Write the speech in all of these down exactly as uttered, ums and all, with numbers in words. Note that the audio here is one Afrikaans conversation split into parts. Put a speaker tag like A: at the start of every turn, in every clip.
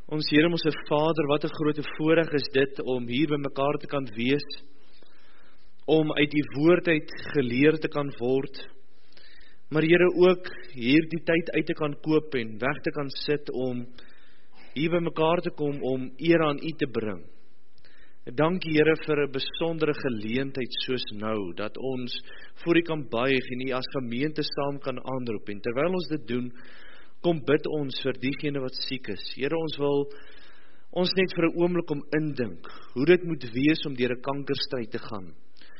A: Ons Here, ons Vader, wat 'n groot voorreg is dit om hier by mekaar te kan wees, om uit die woord uit geleer te kan word, maar Here ook hier die tyd uit te kan koop en weg te kan sit om hier by mekaar te kom om eer aan U te bring. Dankie Here vir 'n besondere geleentheid soos nou, dat ons voor U kan buig en U as gemeente saam kan aanroep, en terwyl ons dit doen, kom bid ons vir diegene wat siek is. Here, ons wil ons net vir 'n oomblik om indink, hoe dit moet wees om deur 'n kankerstryd te gaan.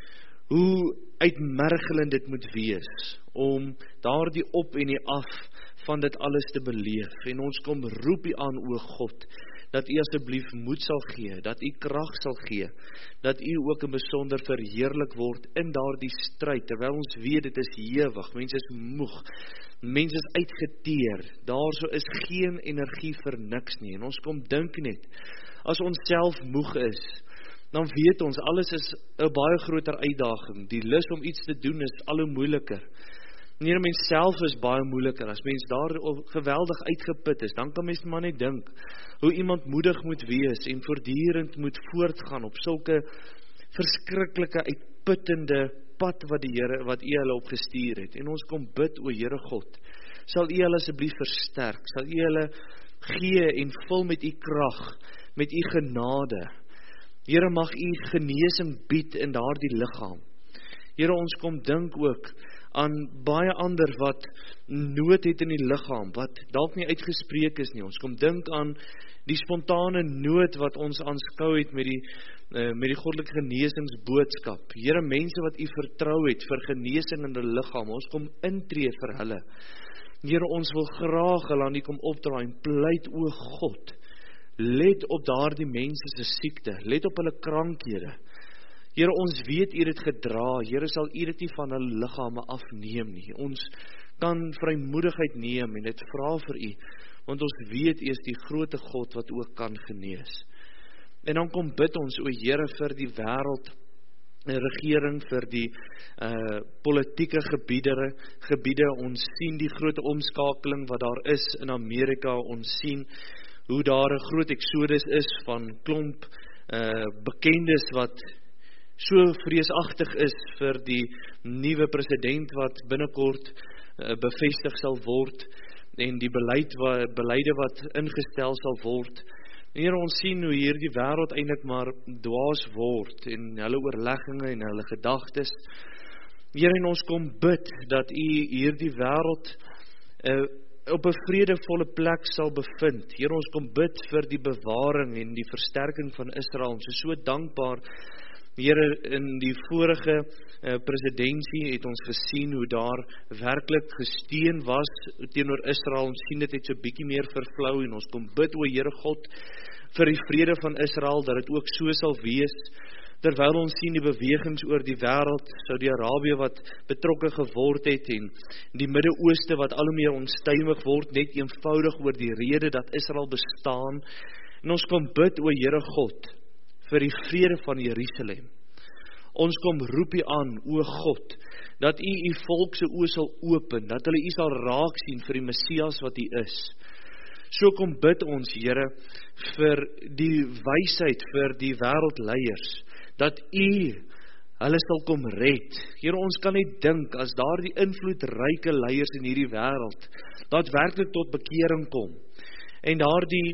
A: Hoe uitmergelend dit moet wees, om daardie op en die af van dit alles te beleef. En ons kom roep U aan, o God, dat U asseblief moed sal gee, dat U krag sal gee, dat U ook in besonder verheerlik word in daardie stryd, terwyl ons weet dit is ewig, mense is moeg, mense is uitgeteer, daar so is geen energie vir niks nie, en ons kom dink net, as ons self moeg is, dan weet ons, alles is 'n baie groter uitdaging, die lus om iets te doen is al hoe moeiliker. Wanneer mens self is baie moeiliker, as mens daar geweldig uitgeput is, dan kan mens maar net dink, hoe iemand moedig moet wees, en voortdurend moet voortgaan, op sulke verskriklike, uitputtende pad, wat die Here, wat U hulle opgestuur het, en ons kom bid, o Here God, sal U hulle asseblief versterk, sal U hulle gee, en vul met U krag, met U genade. Here, mag U genesing bied in daardie liggaam. Here, ons kom dink ook aan baie ander wat nood het in die liggaam, wat dalk nie uitgespreek is nie. Ons kom dink aan die spontane nood wat ons aanskou het met die, uh, met die goddelike genesingsboodskap. Here, mense wat U vertrou het vir genesing in hulle liggaam, ons kom intree vir hulle. Here, ons wil graag hulle aan U kom opdraai en pleit, o God, let op daardie mense se siekte, let op hulle krankhede. Here, ons weet U het dit gedra, Here, sal U dit nie van hulle liggame afneem nie. Ons kan vrymoedigheid neem en dit vra vir U, want ons weet U is die grote God wat ook kan genees. En dan kom bid ons, o Here, vir die wêreld, regering, vir die uh, politieke gebiede, gebiede, ons sien die groot omskakeling wat daar is in Amerika, ons sien hoe daar 'n groot exodus is van klomp uh, bekendes wat so vreesagtig is vir die nuwe president wat binnekort uh, bevestig sal word, en die beleid wat, beleide wat ingestel sal word. En hier ons sien hoe hier die wêreld eintlik maar dwaas word, en hulle oorlegginge en hulle gedagtes. Here, en ons kom bid, dat U hierdie wêreld uh, op 'n vredevolle plek sal bevind. Here, ons kom bid vir die bewaring en die versterking van Israel. Ons is so dankbaar, Here, in die vorige uh, presidentsie het ons gesien hoe daar werklik gesteun was teenoor Israel. Ons sien dit het so bietjie meer vervlou, en ons kom bid, o Here God, vir die vrede van Israel, dat dit ook so sal wees, terwyl ons sien die bewegings oor die wêreld, Saudi-Arabië wat betrokke geword het, en die Midde-Ooste wat al hoe meer onstuimig word, net eenvoudig oor die rede dat Israel bestaan. En ons kom bid, o Here God, vir die vrede van Jerusalem. Ons kom roep U aan, o God, dat U U volk se oë sal open, dat hulle U sal raak sien vir die Messias wat U is. So kom bid ons, Here, vir die wysheid vir die wêreldleiers, dat U hulle sal kom red. Here, ons kan net dink, as daar die invloedryke leiers in hierdie wêreld, dat werklik tot bekering kom, en daar die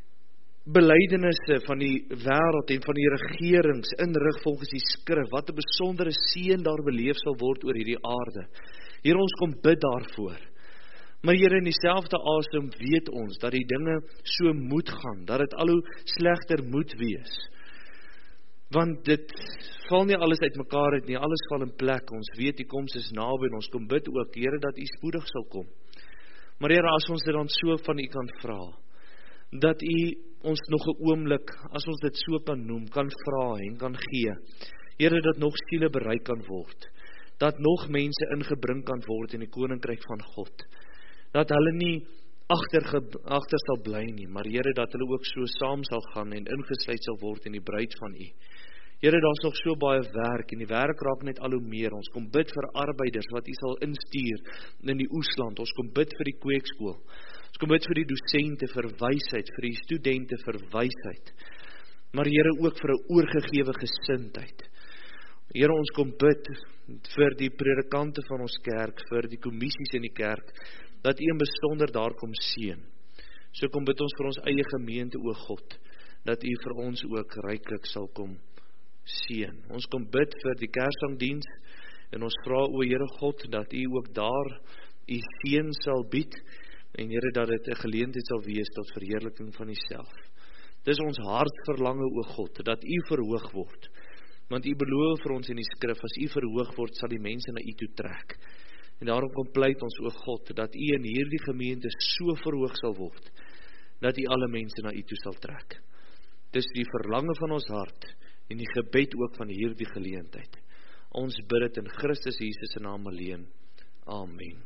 A: belydenisse van die wêreld en van die regerings inrig volgens die skrif, wat 'n besondere seën daar beleef sal word oor hierdie aarde. Here, ons kom bid daarvoor. Maar Here, in dieselfde asem weet ons dat die dinge so moet gaan, dat dit al hoe slegter moet wees. Want dit val nie alles uit mekaar uit nie, alles val in plek. Ons weet die koms is naby, en ons kom bid ook, Here, dat U spoedig sal kom. Maar Here, as ons dit dan so van U kan vra, dat U ons nog 'n oomblik, as ons dit so kan noem, kan vra en kan gee. Here, dat nog siele bereik kan word, dat nog mense ingebring kan word in die koninkryk van God, dat hulle nie agter, agter sal bly nie, maar Here, dat hulle ook so saam sal gaan en ingesluit sal word in die bruid van U. Here, daar is nog so baie werk, en die werk raak net al hoe meer. Ons kom bid vir arbeiders wat U sal instuur in die oesland. Ons kom bid vir die kweekskool. Ons kom bid vir die dosente vir wysheid, vir die studente vir wysheid. Maar Here ook vir 'n oorgegewe gesindheid. Here, ons kom bid vir die predikante van ons kerk, vir die kommissies in die kerk, dat U in besonder daar kom seën. So kom bid ons vir ons eie gemeente, o God, dat U vir ons ook ryklik sal kom seën. Ons kom bid vir die Kersangdiens, en ons vra, o Here God, dat U ook daar U seën sal bied, en Here, dat dit 'n geleentheid sal wees tot verheerliking van U self. Dis ons hartverlange, o God, dat U verhoog word, want U beloof vir ons in die skrif, as U verhoog word, sal die mense na U toe trek. En daarom kom pleit ons, o God, dat U in hierdie gemeente so verhoog sal word, dat U alle mense na U toe sal trek. Dis die verlange van ons hart, en die gebed ook van hierdie geleentheid. Ons bid dit in Christus Jesus se naam alleen. Amen.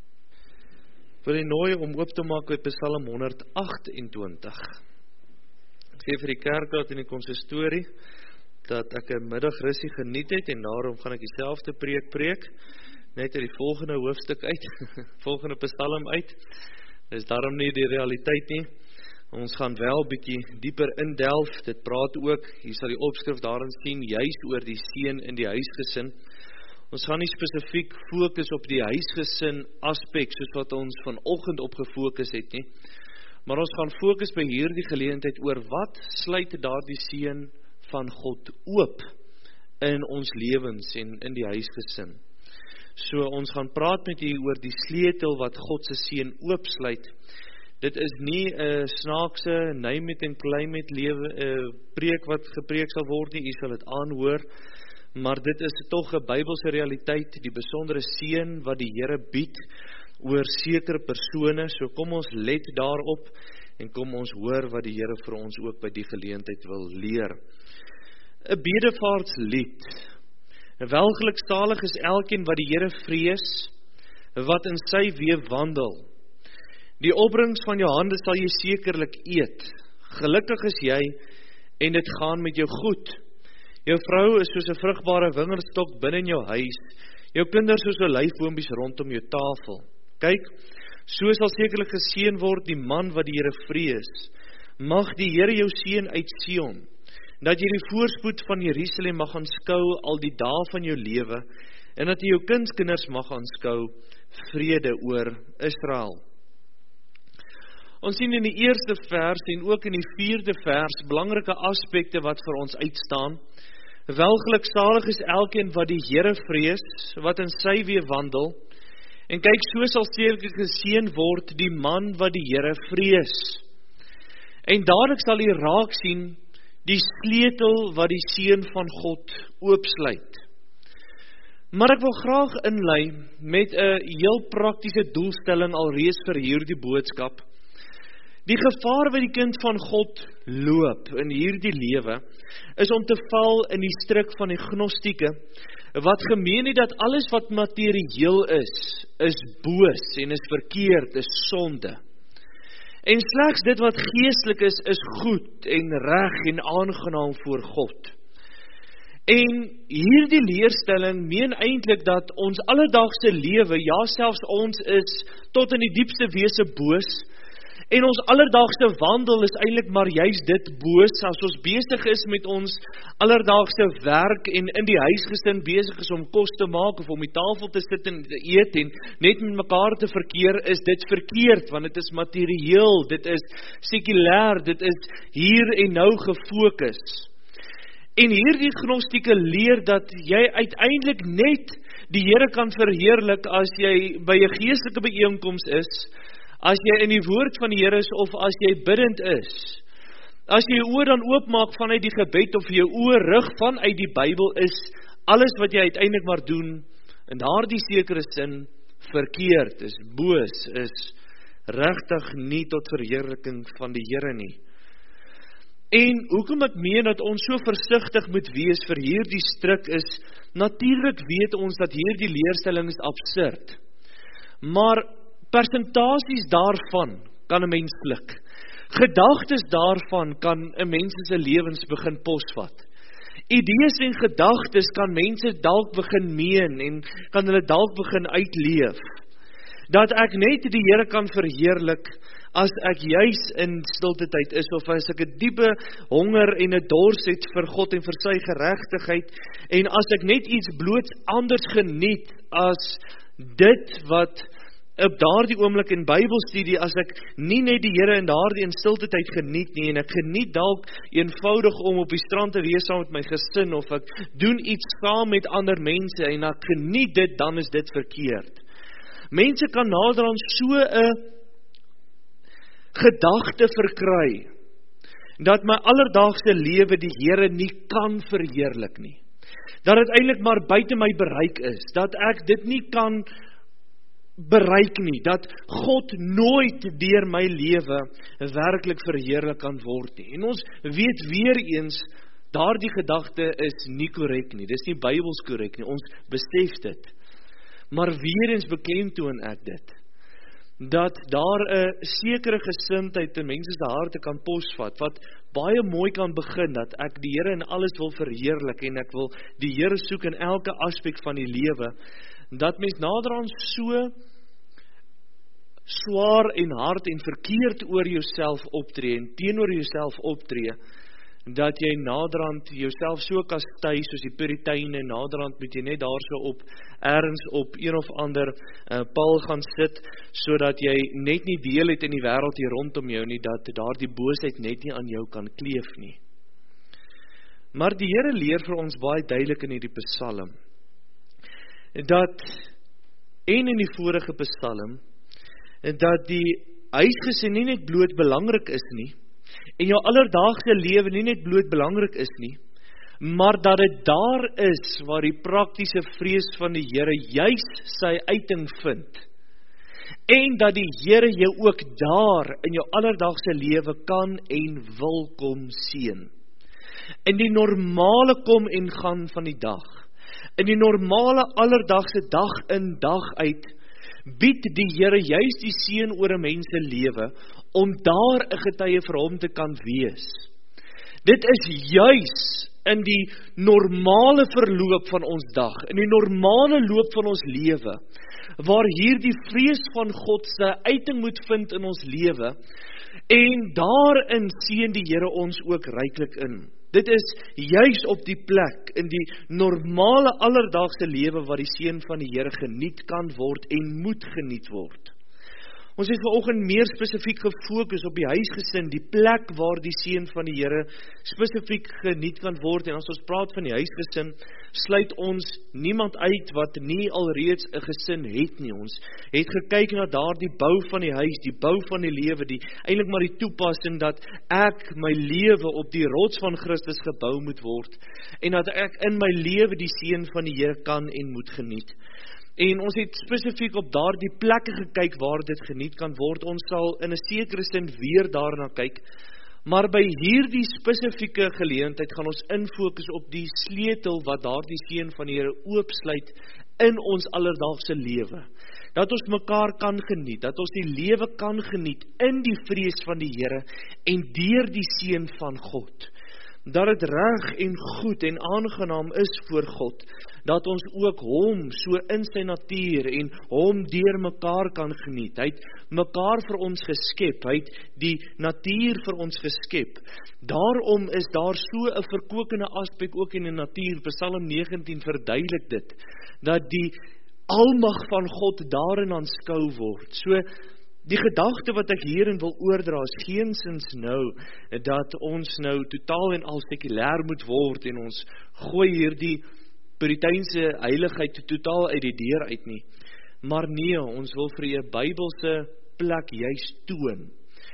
A: Wil jy nooi om oop te maak uit Psalm honderd agt en twintig. Ek sê vir die kerkraad in die konsistorie, dat ek 'n middagrussie geniet het, en daarom gaan ek dieselfde preek preek, net uit die volgende hoofstuk uit, volgende Psalm uit. Dis daarom nie die realiteit nie. Ons gaan wel bietjie dieper indelf. Dit praat ook, hier sal die opskrif daarin sien, juis oor die seën in die huisgesin. Ons gaan nie spesifiek fokus op die huisgesin aspek, soos wat ons vanoggend op gefokus het nie. Maar ons gaan fokus by hierdie geleentheid oor wat sluit daardie seën van God oop in ons lewens en in die huisgesin. So ons gaan praat met u oor die sleutel wat God se seën oopsluit. Dit is nie 'n snaakse name it en claim it lewe 'n preek wat gepreek sal word nie, u sal dit aanhoor, maar dit is tog 'n Bybelse realiteit, die besondere seën wat die Here bied oor sekere persone. So kom ons let daarop en kom ons hoor wat die Here vir ons ook by die geleentheid wil leer. 'n Bedevaartslied. Welgeluksalig is elkeen wat die Here vrees, wat in sy weë wandel. Die opbrengs van jou hande sal jy sekerlik eet. Gelukkig is jy, en dit gaan met jou goed. Jou vrou is soos 'n vrugbare wingerdstok binne in jou huis, jou kinders soos olyfboompies rondom jou tafel. Kyk, so sal sekerlik geseën word die man wat die Here vrees. Mag die Here jou seën uit Sion, dat jy die voorspoed van Jerusalem mag aanskou al die dae van jou lewe, en dat jy jou kindskinders mag aanskou, vrede oor Israel. Ons sien in die eerste vers en ook in die vierde vers belangrike aspekte wat vir ons uitstaan. Welgeluksalig is elkeen wat die Here vrees, wat in sy weë wandel. En kyk, so sal sekerlik geseën word die man wat die Here vrees. En dadelik sal jy raak sien die sleutel wat die seën van God oopsluit. Maar ek wil graag inlei met 'n heel praktiese doelstelling alreeds vir hierdie boodskap. Die gevaar wat die kind van God loop in hierdie lewe, is om te val in die struik van die gnostieke, wat gemeen het dat alles wat materieel is, is boos en is verkeerd, is sonde. En slegs dit wat geestelik is, is goed en reg en aangenaam voor God. En hierdie leerstelling meen eintlik dat ons alledaagse lewe, ja selfs ons is tot in die diepste wese boos, en ons alledaagse wandel is eintlik maar juist dit boos, as ons besig is met ons alledaagse werk en in die huisgesin besig is om kos te maak of om die tafel te sit en te eet en net met mekaar te verkeer, is dit verkeerd, want dit is materieel, dit is sekulêr, dit is hier en nou gefokus. En hierdie gnostieke leer dat jy uiteindelik net die Here kan verheerlik as jy by 'n geestelike byeenkoms is, as jy in die woord van die Here is, of as jy bidend is. As jy jou oë dan oopmaak vanuit die gebed, of jou oë rig vanuit die Bybel, is alles wat jy uiteindelik maar doen, in daardie sekere sin, verkeerd, is boos, is regtig nie tot verheerliking van die Here nie. En hoekom ek meen dat ons so versigtig moet wees vir hierdie stryk is, natuurlik weet ons dat hierdie leerstelling is absurd. Maar persentasies daarvan kan 'n mens sluk. Gedagtes daarvan kan 'n mens se lewens begin posvat. Idees en gedagtes kan mense dalk begin meen en kan hulle dalk begin uitleef. Dat ek net die Here kan verheerlik as ek juis in stilte tyd is, of as ek 'n diepe honger en 'n dors het vir God en vir sy geregtigheid, en as ek net iets bloot anders geniet as dit wat op daardie oomblik in Bybelstudie, as ek nie net die Here in daardie in stilte tyd geniet nie, en ek geniet dalk eenvoudig om op die strand te wees saam met my gesin, of ek doen iets saam met ander mense, en ek geniet dit, dan is dit verkeerd. Mense kan naderhand so 'n gedagte verkry, dat my alledaagse lewe die Here nie kan verheerlik nie. Dat dit eintlik maar buite my bereik is, dat ek dit nie kan bereik nie, dat God nooit deur my lewe werklik verheerlik kan word nie. En ons weet weer eens, daardie gedagte is nie korrek nie, dis nie Bybels korrek nie, ons besef dit. Maar weer eens beklemtoon ek dit, dat daar 'n sekere gesindheid in mense se harte kan posvat, wat baie mooi kan begin, dat ek die Here in alles wil verheerlik, en ek wil die Here soek in elke aspek van die lewe, dat mens naderhand so swaar en hard en verkeerd oor jouself optree, en teenoor jouself optree, dat jy naderhand jouself so kastei, soos die Puriteine, naderhand moet jy net daar so op, ergens op een of ander uh, paal gaan sit, sodat jy net nie deel het in die wêreld hier rondom jou nie, dat daar die boosheid net nie aan jou kan kleef nie. Maar die Here leer vir ons baie duidelik in hierdie Psalm, dat, en in die vorige Psalm, dat die huisgesin nie net bloot belangrik is nie, en jou alledaagse lewe nie net bloot belangrik is nie, maar dat dit daar is waar die praktiese vrees van die Here juis sy uiting vind, en dat die Here jou ook daar in jou alledaagse lewe kan en wil kom seën. In die normale kom en gaan van die dag, in die normale alledaagse dag in dag uit, bied die Here juis die seën oor 'n mens se lewe, om daar 'n getuie vir hom te kan wees. Dit is juis in die normale verloop van ons dag, in die normale loop van ons lewe, waar hier die vrees van God se uiting moet vind in ons lewe, en daarin seën die Here ons ook ryklik in. Dit is juis op die plek, in die normale alledaagse lewe, waar die seën van die Here geniet kan word en moet geniet word. Ons het vanoggend meer spesifiek gefokus op die huisgesin, die plek waar die seën van die Here spesifiek geniet kan word, en as ons praat van die huisgesin, sluit ons niemand uit wat nie alreeds 'n gesin het nie. Ons het gekyk na daardie bou van die huis, die bou van die lewe, die eintlik maar die toepassing dat ek my lewe op die rots van Christus gebou moet word, en dat ek in my lewe die seën van die Here kan en moet geniet. En ons het spesifiek op daardie plekke gekyk waar dit geniet kan word. Ons sal in 'n sekere sin weer daarna kyk, maar by hierdie spesifieke geleentheid gaan ons infokus op die sleutel wat daardie seën van die Here oopsluit in ons alledaagse lewe. Dat ons mekaar kan geniet, dat ons die lewe kan geniet in die vrees van die Here en deur die seën van God. Dat dit reg en goed en aangenaam is voor God, dat ons ook hom so in sy natuur en hom deur mekaar kan geniet. Hy het mekaar vir ons geskep, hy het die natuur vir ons geskep. Daarom is daar so 'n verkokende aspek ook in die natuur. Psalm negentien verduidelik dit, dat die almag van God daarin aanskou word. So, die gedagte wat ek hierin wil oordra is geensins nou, dat ons nou totaal en al sekulêr moet word, en ons gooi hierdie Puriteinse heiligheid totaal uit die deur uit nie. Maar nee, ons wil vir 'n Bybelse plek juis toon,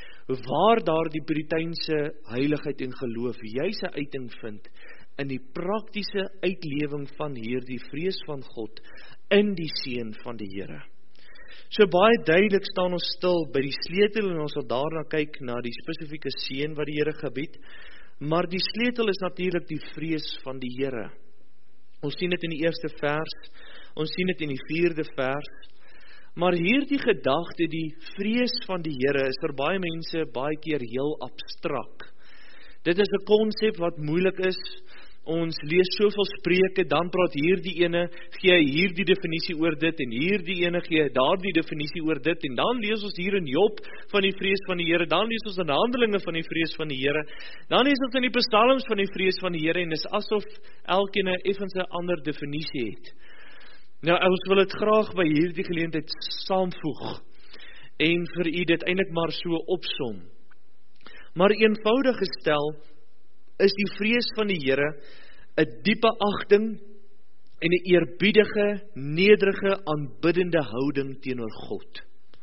A: waar daar die Puriteinse heiligheid en geloof juis 'n uiting vind, in die praktiese uitlewing van hierdie vrees van God, in die seën van die Here. So baie duidelik staan ons stil by die sleutel, en ons sal daarna kyk na die spesifieke seën wat die Here gebied, maar die sleutel is natuurlik die vrees van die Here. Ons sien dit in die eerste vers, ons sien dit in die vierde vers, maar hierdie gedagte, die vrees van die Here, is vir baie mense baie keer heel abstrak. Dit is 'n konsep wat moeilik is ons lees soveel spreuke, dan praat hierdie ene, gee hy hierdie definisie oor dit, en hierdie ene gee hy daardie definisie oor dit, en dan lees ons hier in Job van die vrees van die Here, dan lees ons in Handelinge van die vrees van die Here, dan lees ons in die Psalms van die vrees van die Here, en is asof elkeen 'n effens 'n ander definisie het. Nou, ons wil dit graag by hierdie geleentheid saamvoeg, en vir u dit eintlik maar so opsom. Maar eenvoudig gestel, is die vrees van die Here 'n diepe agting en 'n eerbiedige, nederige, aanbiddende houding teenoor God.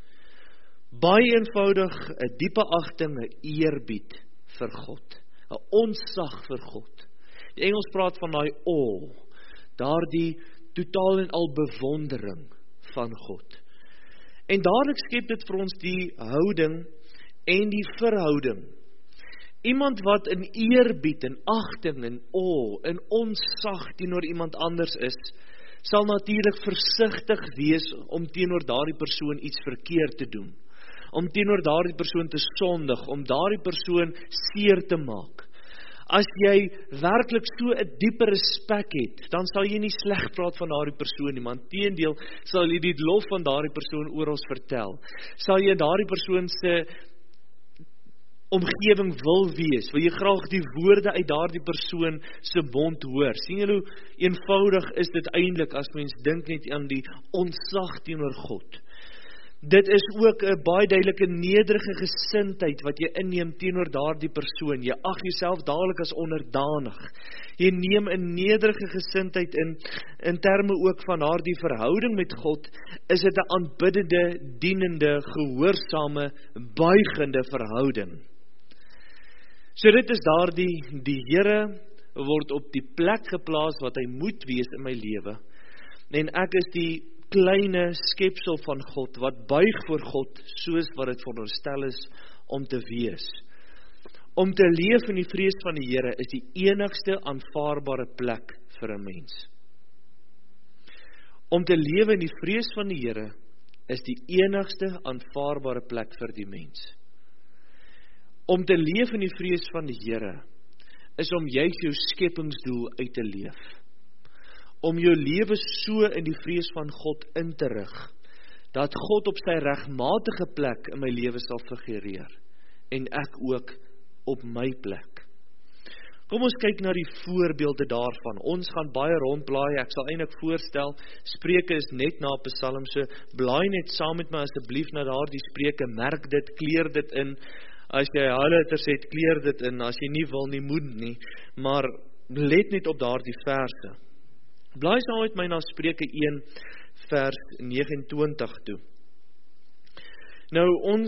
A: Baie eenvoudig 'n diepe agting, 'n eerbied vir God, 'n ontzag vir God. Die Engels praat van daai awe, daardie totaal en al bewondering van God. En dadelik skep dit vir ons die houding en die verhouding. Iemand wat in eerbied en agting en awe en ontzag teenoor iemand anders is, sal natuurlik versigtig wees om teenoor daardie persoon iets verkeerd te doen, om teenoor daardie persoon te sondig, om daardie persoon seer te maak. As jy werklik so 'n diepe respek het, dan sal jy nie sleg praat van daardie persoon nie, maar inteendeel sal jy die lof van daardie persoon oral vertel. Sal jy daardie persoon se omgewing wil wees, wil jy graag die woorde uit daardie persoon se mond hoor. Sien julle hoe eenvoudig is dit eintlik as mens dink net aan die ontzag teenoor God. Dit is ook 'n baie duidelike nederige gesindheid wat jy inneem teenoor daardie persoon. Jy ag jouself dadelik as onderdanig. Jy neem 'n nederige gesindheid in, in terme ook van daardie verhouding met God, is dit 'n aanbiddende, dienende, gehoorsame, buigende verhouding. So dit is daardie, die Here word op die plek geplaas wat hy moet wees in my lewe. En ek is die kleine skepsel van God, wat buig voor God, soos wat dit veronderstel is om te wees. Om te leef in die vrees van die Here is die enigste aanvaarbare plek vir 'n mens. Om te lewe in die vrees van die Here is die enigste aanvaarbare plek vir die mens. Om te leef in die vrees van die Here is om juis jou skepingsdoel uit te leef. Om jou lewe so in die vrees van God in te rig, dat God op sy regmatige plek in my lewe sal figureer, en ek ook op my plek. Kom ons kyk na die voorbeelde daarvan. Ons gaan baie rondblaai, ek sal eintlik voorstel, Spreuke is net na Psalm, so blaai net saam met my asseblief na daardie Spreuke, merk dit, kleer dit in. As jy highlighters het, kleer dit in, as jy nie wil nie, moet nie, maar let net op daardie verse. Blaai saam met my na Spreuke een vers negenentwintig toe. Nou ons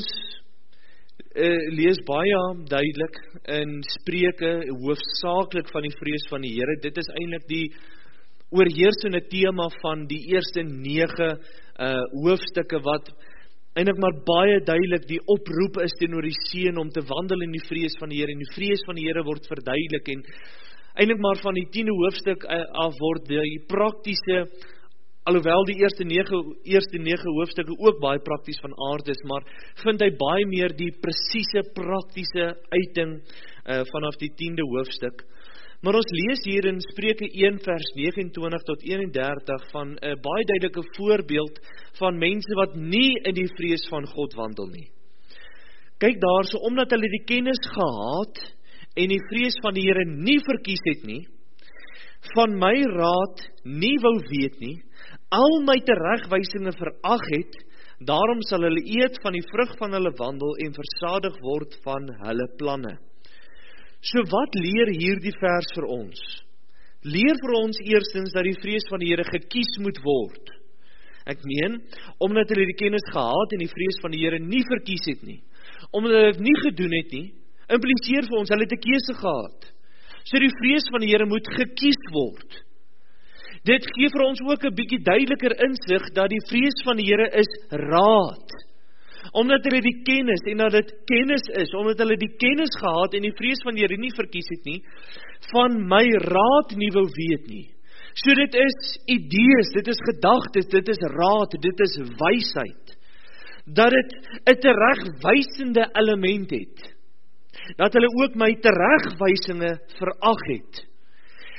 A: uh, lees baie duidelik in Spreuke hoofsaaklik van die vrees van die Here. Dit is eintlik die oorheersende tema van die eerste nege uh, hoofstukke wat eintlik maar baie duidelik die oproep is teenoor die seun om te wandel in die vrees van die Here, en die vrees van die Here word verduidelik, en eintlik maar van die tiende hoofstuk af word die praktiese, alhoewel die eerste nege, eerste nege hoofstukke ook baie prakties van aard is, maar vind hy baie meer die presiese praktiese uiting uh, vanaf die tiende hoofstuk. Maar ons lees hier in Spreuke een vers negenentwintig tot eenendertig van 'n uh, baie duidelike voorbeeld van mense wat nie in die vrees van God wandel nie. Kyk daar, so omdat hulle die kennis gehaat en die vrees van die Here nie verkies het nie, van my raad nie wou weet nie, al my teregwysinge verag het, daarom sal hulle eet van die vrug van hulle wandel en versadig word van hulle planne. So wat leer hierdie vers vir ons? Leer vir ons eerstens dat die vrees van die Here gekies moet word. Ek meen, omdat hulle die kennis gehad en die vrees van die Here nie verkies het nie, omdat hulle dit nie gedoen het nie, impliseer vir ons, hulle het 'n keuse gehad. So die vrees van die Here moet gekies word. Dit gee vir ons ook 'n bietjie duideliker insig dat die vrees van die Here is raad. Omdat hulle die kennis, en dat dit kennis is, omdat hulle die kennis gehad en die vrees van die Here nie verkies het nie, van my raad nie wou weet nie. So dit is idees, dit is gedagtes, dit is raad, dit is wysheid. Dat dit 'n teregwysende element het. Dat hulle ook my teregwysinge verag het.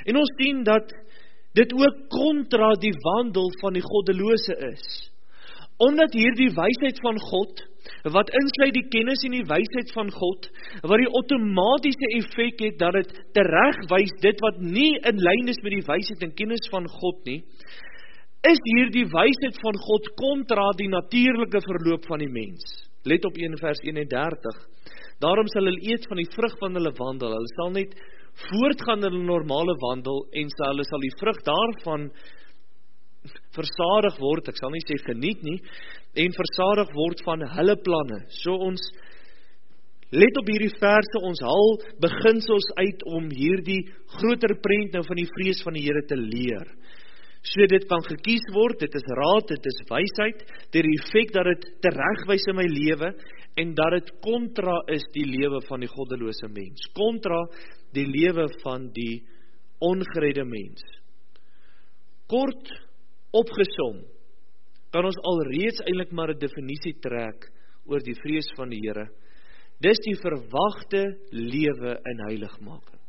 A: En ons sien dat dit ook kontra die wandel van die goddelose is. Omdat hierdie wysheid van God, wat insluit die kennis en die wysheid van God, wat die outomatiese effek het, dat het teregwys dit wat nie in lyn is met die wysheid en kennis van God nie, is hierdie wysheid van God kontra die natuurlike verloop van die mens. Let op een vers eenendertig. Daarom sal hulle eet van die vrug van hulle wandel. Hulle sal net voortgaan in hulle normale wandel en sal hulle sal die vrug daarvan versadig word, ek sal nie sê geniet nie, en versadig word van hulle planne. So ons let op hierdie verse, ons haal beginsels uit om hierdie groter prent nou van die vrees van die Here te leer. So dit kan gekies word, dit is raad, dit is wysheid, die effek dat dit teregwys in my lewe, en dat dit kontra is die lewe van die goddelose mens, kontra die lewe van die ongeredde mens. Kort opgesom, kan ons alreeds eintlik maar 'n definisie trek oor die vrees van die Here. Dis die verwagte lewe in heiligmaking.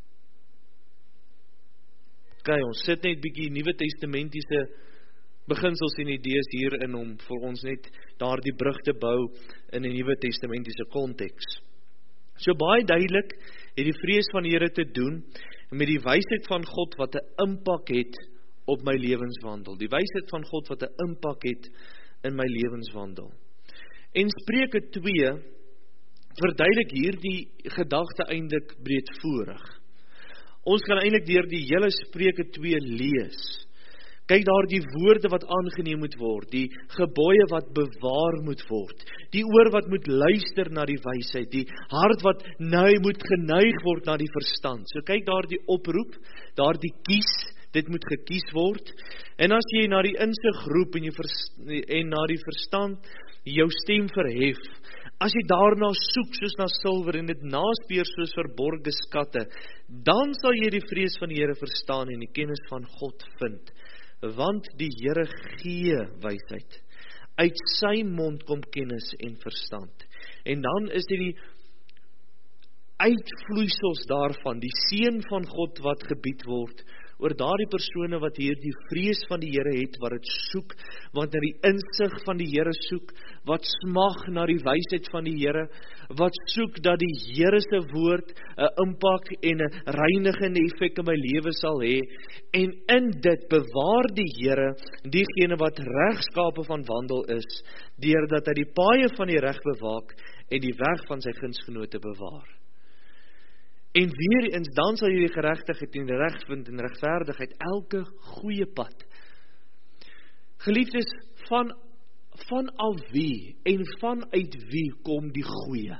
A: Kyk, ons sit net bietjie Nuwe Testamentiese beginsels en idees hierin om vir ons net daardie brug te bou in 'n Nuwe Testamentiese konteks. So baie duidelik het die vrees van die Here te doen met die wysheid van God wat 'n impak het op my lewenswandel. Die wysheid van God wat 'n impak het in my lewenswandel. En Spreuke twee verduidelik hierdie gedagte eintlik breedvoerig. Ons gaan eintlik deur die hele Spreuke twee lees. Kyk daar die woorde wat aangeneem moet word, die gebooie wat bewaar moet word, die oor wat moet luister na die wysheid, die hart wat nou moet geneig word na die verstand. So kyk daar die oproep, daar die kies, dit moet gekies word, en as jy na die insig roep en, jy vers, en na die verstand jou stem verhef, as jy daarna soek soos na silwer en dit naspeur soos verborge skatte, dan sal jy die vrees van die Here verstaan en die kennis van God vind, want die Here gee wysheid, uit sy mond kom kennis en verstand, en dan is dit die uitvloeisels daarvan, die seën van God wat gebied word, oor daardie persone wat hier die vrees van die Here het, wat het soek, wat na die insig van die Here soek, wat smag na die wysheid van die Here, wat soek dat die Here se woord 'n impak en 'n reinigende effek in my lewe sal hê, en in dit bewaar die Here diegene wat regskape van wandel is, deurdat hy die paaie van die reg bewaak en die weg van sy gunsgenote bewaar. En weer eens, dan sal jy die geregtigheid en die reg vind en regverdigheid, elke goeie pad. Geliefdes, van, vanaf wie en vanuit wie kom die goeie?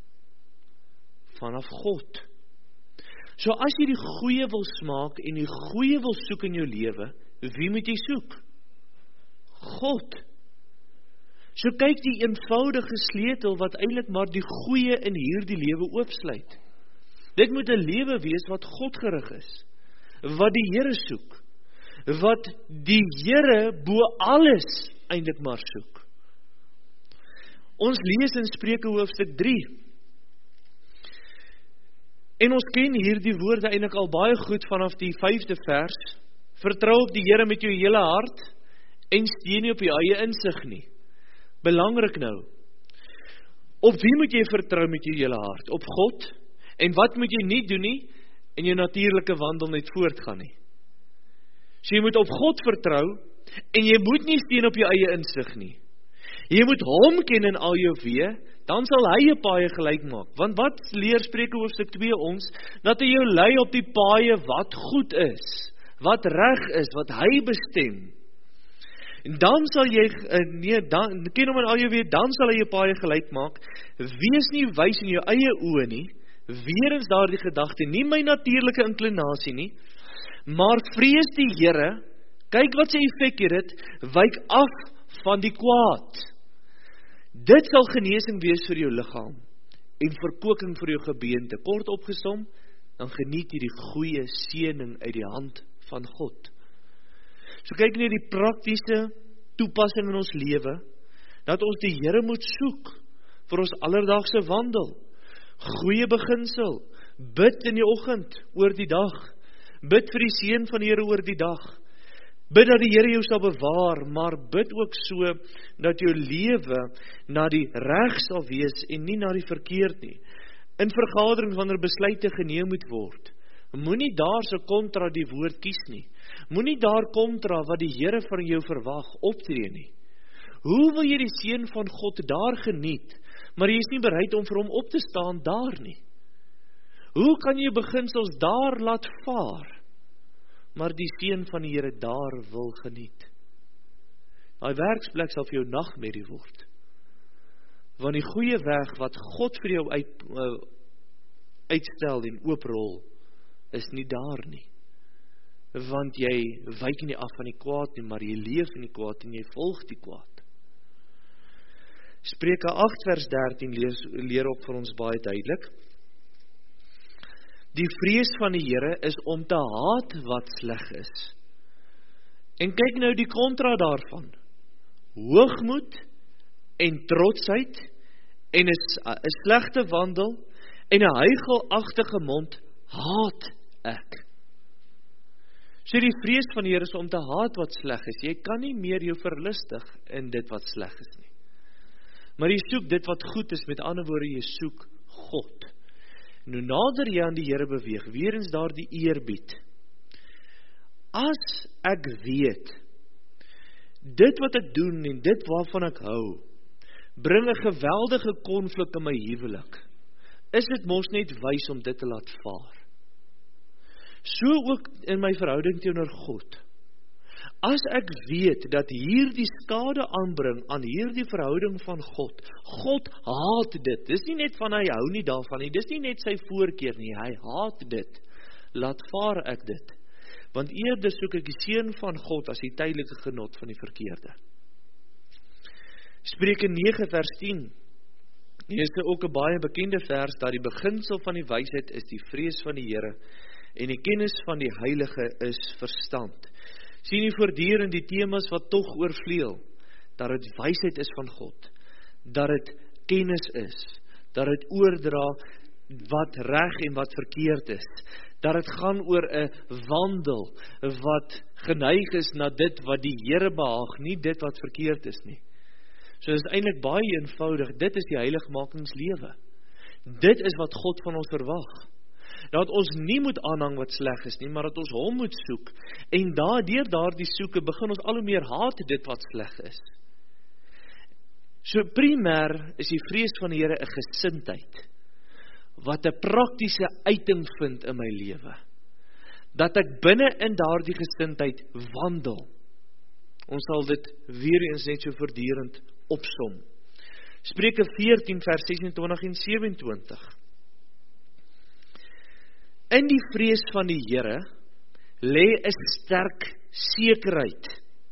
A: Vanaf God. So as jy die goeie wil smaak en die goeie wil soek in jou lewe, wie moet jy soek? God. So kyk die eenvoudige sleutel wat eintlik maar die goeie in hierdie lewe oopsluit. Dit moet 'n lewe wees wat God gerig is, wat die Here soek, wat die Here bo alles eintlik maar soek. Ons lees in Spreuke hoofstuk drie, en ons ken hierdie woorde eintlik al baie goed vanaf die vyfde vers, vertrou op die Here met jou hele hart, en steun nie op jou eie insig nie. Belangrik nou, op wie moet jy vertrou met jou hele hart? Op God? En wat moet jy nie doen nie, en jou natuurlike wandel net voortgaan nie. So jy moet op God vertrou, en jy moet nie steun op jou eie insig nie. Jy moet hom ken in al jou weë, dan sal hy jou paaie gelyk maak. Want wat leer Spreuke hoofstuk twee ons? Dat hy jou lei op die paaie wat goed is, wat reg is, wat hy bestem. En dan sal jy, nee, dan, ken hom in al jou weë, dan sal hy jou paaie gelyk maak. Wees nie wys in jou eie oë nie, weer eens daar die gedagte, nie my natuurlike inklinasie nie, maar vrees die Here, kyk wat sy effek hier het, wyk af van die kwaad. Dit sal genesing wees vir jou liggaam, en verkoking vir jou gebeente. Kort opgesom, dan geniet jy die goeie seëning uit die hand van God. So kyk net die praktiese toepassing in ons lewe, dat ons die Here moet soek, vir ons alledaagse wandel, goeie beginsel, bid in die oggend, oor die dag, Bid vir die seën van die Here oor die dag. Bid dat die Here jou sal bewaar, maar bid ook so, dat jou lewe na die reg sal wees, en nie na die verkeerd nie. In vergadering wanneer besluite geneem moet word, moenie daar so kontra die woord kies nie. Moenie daar kontra wat die Here van jou verwag optree nie. Hoe wil jy die seën van God daar geniet, maar jy is nie bereid om vir hom op te staan daar nie? Hoe kan jy beginsels daar laat vaar, maar die seën van die Here daar wil geniet? Daai werksplek sal vir jou nagmerrie word. Want die goeie weg wat God vir jou uit, uh, uitstel en ooprol, is nie daar nie. Want jy wyk nie af van die kwaad nie, maar jy leef in die kwaad en jy volg die kwaad. Spreuke agt vers dertien lees, leer op vir ons baie duidelik. Die vrees van die Here is om te haat wat sleg is. En kyk nou die kontra daarvan. Hoogmoed en trotsheid en 'n slegte wandel en 'n huichelagtige mond haat ek. So die vrees van die Here is om te haat wat sleg is. Jy kan nie meer jou verlustig in dit wat sleg is nie. Maar jy soek dit wat goed is, met ander woorde, jy soek God. Nou nader jy aan die Here beweeg, weer eens daar die eerbied. As ek weet, dit wat ek doen en dit waarvan ek hou, bring 'n geweldige konflik in my huwelik, is dit mos net wys om dit te laat vaar. So ook in my verhouding teenoor God. As ek weet dat hierdie skade aanbring aan hierdie verhouding van God, God haat dit, dis nie net van hy hou nie daarvan nie, dis nie net sy voorkeur nie, hy haat dit, laat vaar ek dit, want eerder soek ek die seën van God as die tydelike genot van die verkeerde. Spreuke nege vers tien, hier is ook 'n baie bekende vers, dat die beginsel van die wysheid is die vrees van die Here, en die kennis van die Heilige is verstand. Sien jy voortdurend die temas wat tog oorvleuel, dat dit wysheid is van God, dat dit kennis is, dat dit oordra wat reg en wat verkeerd is, dat dit gaan oor 'n wandel wat geneig is na dit wat die Here behaag, nie dit wat verkeerd is nie. So dit is eintlik baie eenvoudig, dit is die heiligmakingslewe. Dit is wat God van ons verwag. Dat ons nie moet aanhang wat sleg is nie, maar dat ons hom moet soek, en daardeur daardie soeke begin ons al hoe meer haat dit wat sleg is. So primêr is die vrees van die Here 'n gesindheid, wat 'n praktiese uiting vind in my lewe, dat ek binne in daardie gesindheid wandel. Ons sal dit weer eens net so voortdurend opsom. Spreuke veertien vers ses en twintig en sewe en twintig. In die vrees van die Here lê 'n sterk sekerheid.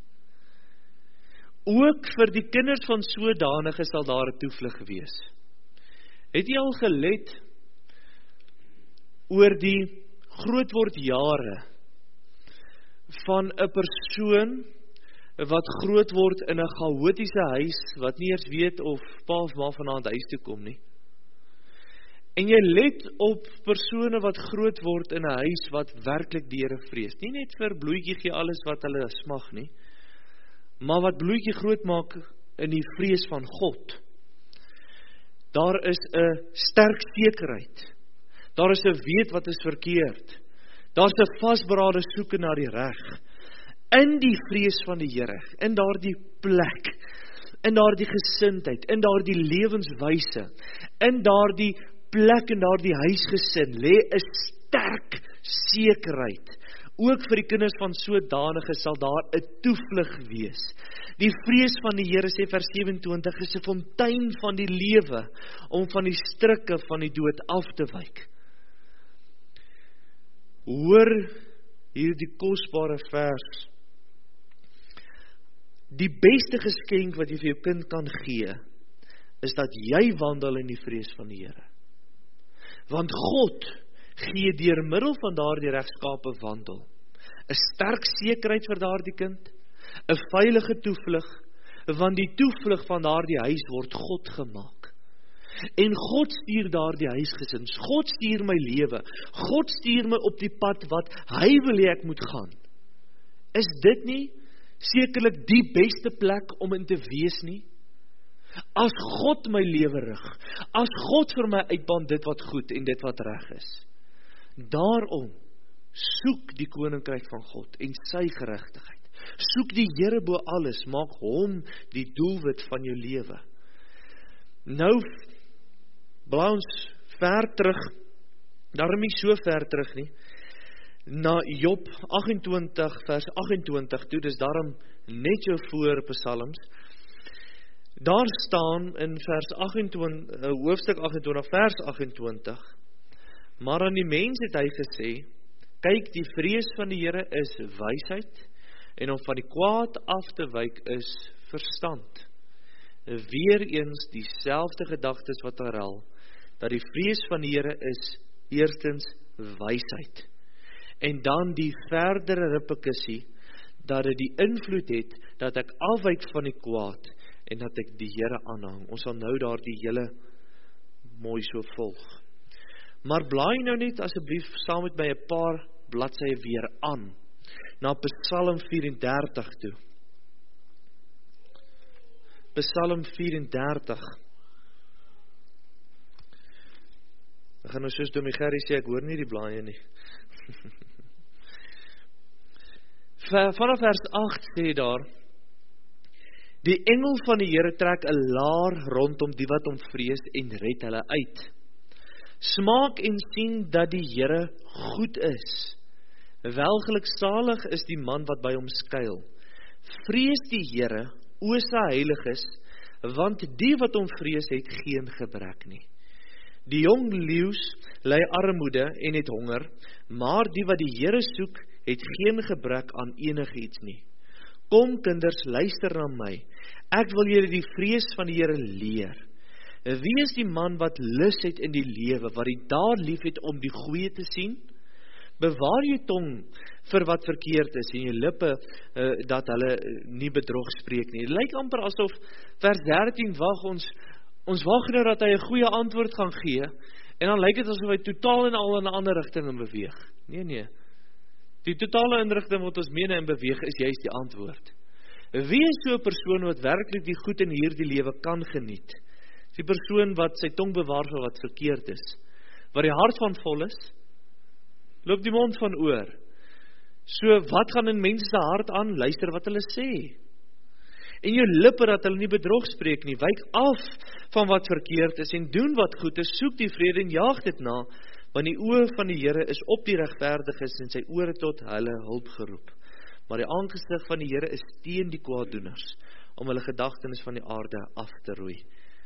A: Ook vir die kinders van sodanige sal daar 'n toevlug wees. Het jy al gelet oor die grootwordjare van 'n persoon wat groot word in 'n chaotiese huis, wat nie eers weet of pa of ma vanaand huis toe kom nie? En jy let op persone wat groot word in 'n huis wat werklik die Here vrees. Nie net vir bloetjie gee alles wat hulle smag nie, maar wat bloetjie groot maak in die vrees van God. Daar is 'n sterk sekerheid. Daar is 'n weet wat is verkeerd. Daar's 'n vasberade soeke na die reg. In die vrees van die Here, in daardie plek, in daardie gesindheid, in daardie lewenswyse, in daardie plek in daardie huisgesin lê 'n sterk sekerheid. Ook vir die kinders van sodanige sal daar 'n toevlug wees. Die vrees van die Here, sê vers sewe en twintig, is 'n fontein van die lewe om van die strikke van die dood af te wyk. Hoor hierdie kosbare vers. Die beste geskenk wat jy vir jou kind kan gee, is dat jy wandel in die vrees van die Here. Want God gee deur middel van daardie regskape wandel 'n sterk sekerheid vir daardie kind, 'n veilige toevlug, want die toevlug van daardie huis word God gemaak. En God stuur daar die huisgesin, God stuur my lewe, God stuur my op die pad wat hy wil hê ek moet gaan. Is dit nie sekerlik die beste plek om in te wees nie? As God my lewe rig, as God vir my uitbaan dit wat goed en dit wat reg is. Daarom, soek die koninkryk van God en sy geregtigheid. Soek die Here bo alles, maak hom die doelwit van jou lewe. Nou, blaai ons ver terug, daarom nie so ver terug nie, na Job agt en twintig vers agt en twintig toe, dis daarom net so voor Psalms. Daar staan in vers agt en twintig, hoofstuk agt en twintig, vers agt en twintig, maar aan die mens het hy gesê, kyk, die vrees van die Here is wysheid, en om van die kwaad af te wyk is verstand. Weereens dieselfde gedagtes wat herhaal, dat die vrees van die Here is eerstens wysheid, en dan die verdere reperkussie, dat dit die invloed het, dat ek afwyk van die kwaad, en dat ek die Here aanhang. Ons sal nou daar die hele mooi so volg. Maar blaai nou net asseblief saam met my 'n paar bladsye weer aan, na Psalm vyf en dertig toe. Psalm vyf en dertig. Ek gaan nou soos Domie Gerrie sê, ek hoor nie die blaaie nie. Vanaf vers agt sê daar, die engel van die Here trek 'n laar rondom die wat hom vrees en red hulle uit. Smaak en sien dat die Here goed is. Welgeluksalig is die man wat by hom skuil. Vrees die Here, o sy heiliges, want die wat hom vrees het geen gebrek nie. Die jong leeu's ly armoede en het honger, maar die wat die Here soek, het geen gebrek aan enigiets nie. Kom kinders, luister na my. Ek wil julle die vrees van die Here leer. Wie is die man wat lus het in die lewe, wat die daad lief het om die goeie te sien? Bewaar jou tong vir wat verkeerd is, en jou lippe, uh, dat hulle nie bedrog spreek nie. Het lyk amper asof vers dertien wag ons, ons wag nou dat hy 'n goeie antwoord gaan gee, en dan lyk dit asof hy totaal en al in 'n ander rigting in beweeg. Nee, nee. Die totale inrigting wat ons mene in beweeg is juist die antwoord. Wie is so 'n persoon wat werklik die goed in hierdie lewe kan geniet? Die persoon wat sy tong bewaar vir wat verkeerd is, wat die hart van vol is, loop die mond van oor. So wat gaan in mense se hart aan? Luister wat hulle sê. En jou lippe dat hulle nie bedrog spreek nie, wyk af van wat verkeerd is en doen wat goed is, soek die vrede en jaag dit na, want die oë van die Here is op die regverdiges en sy ore tot hulle hulp geroep. Maar die aangesig van die Here is teen die kwaaddoeners, om hulle gedagtenis van die aarde af te roei.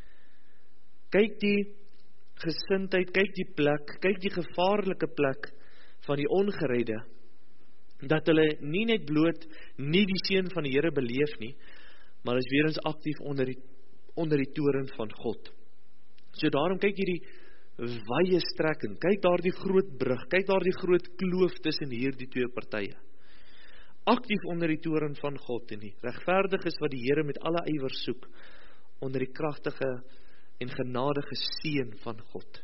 A: Kyk die gesindheid, kyk die plek, kyk die gevaarlike plek van die ongeredde, dat hulle nie net bloot nie die seën van die Here beleef nie, maar is weer eens aktief onder die, onder die toren van God. So daarom kyk hierdie wye strekking, kyk daar die groot brug, kyk daar die groot kloof tussen hierdie twee partye. Aktief onder die toren van God, en die regverdig is wat die Here met alle ywer soek, onder die kragtige en genadige seën van God.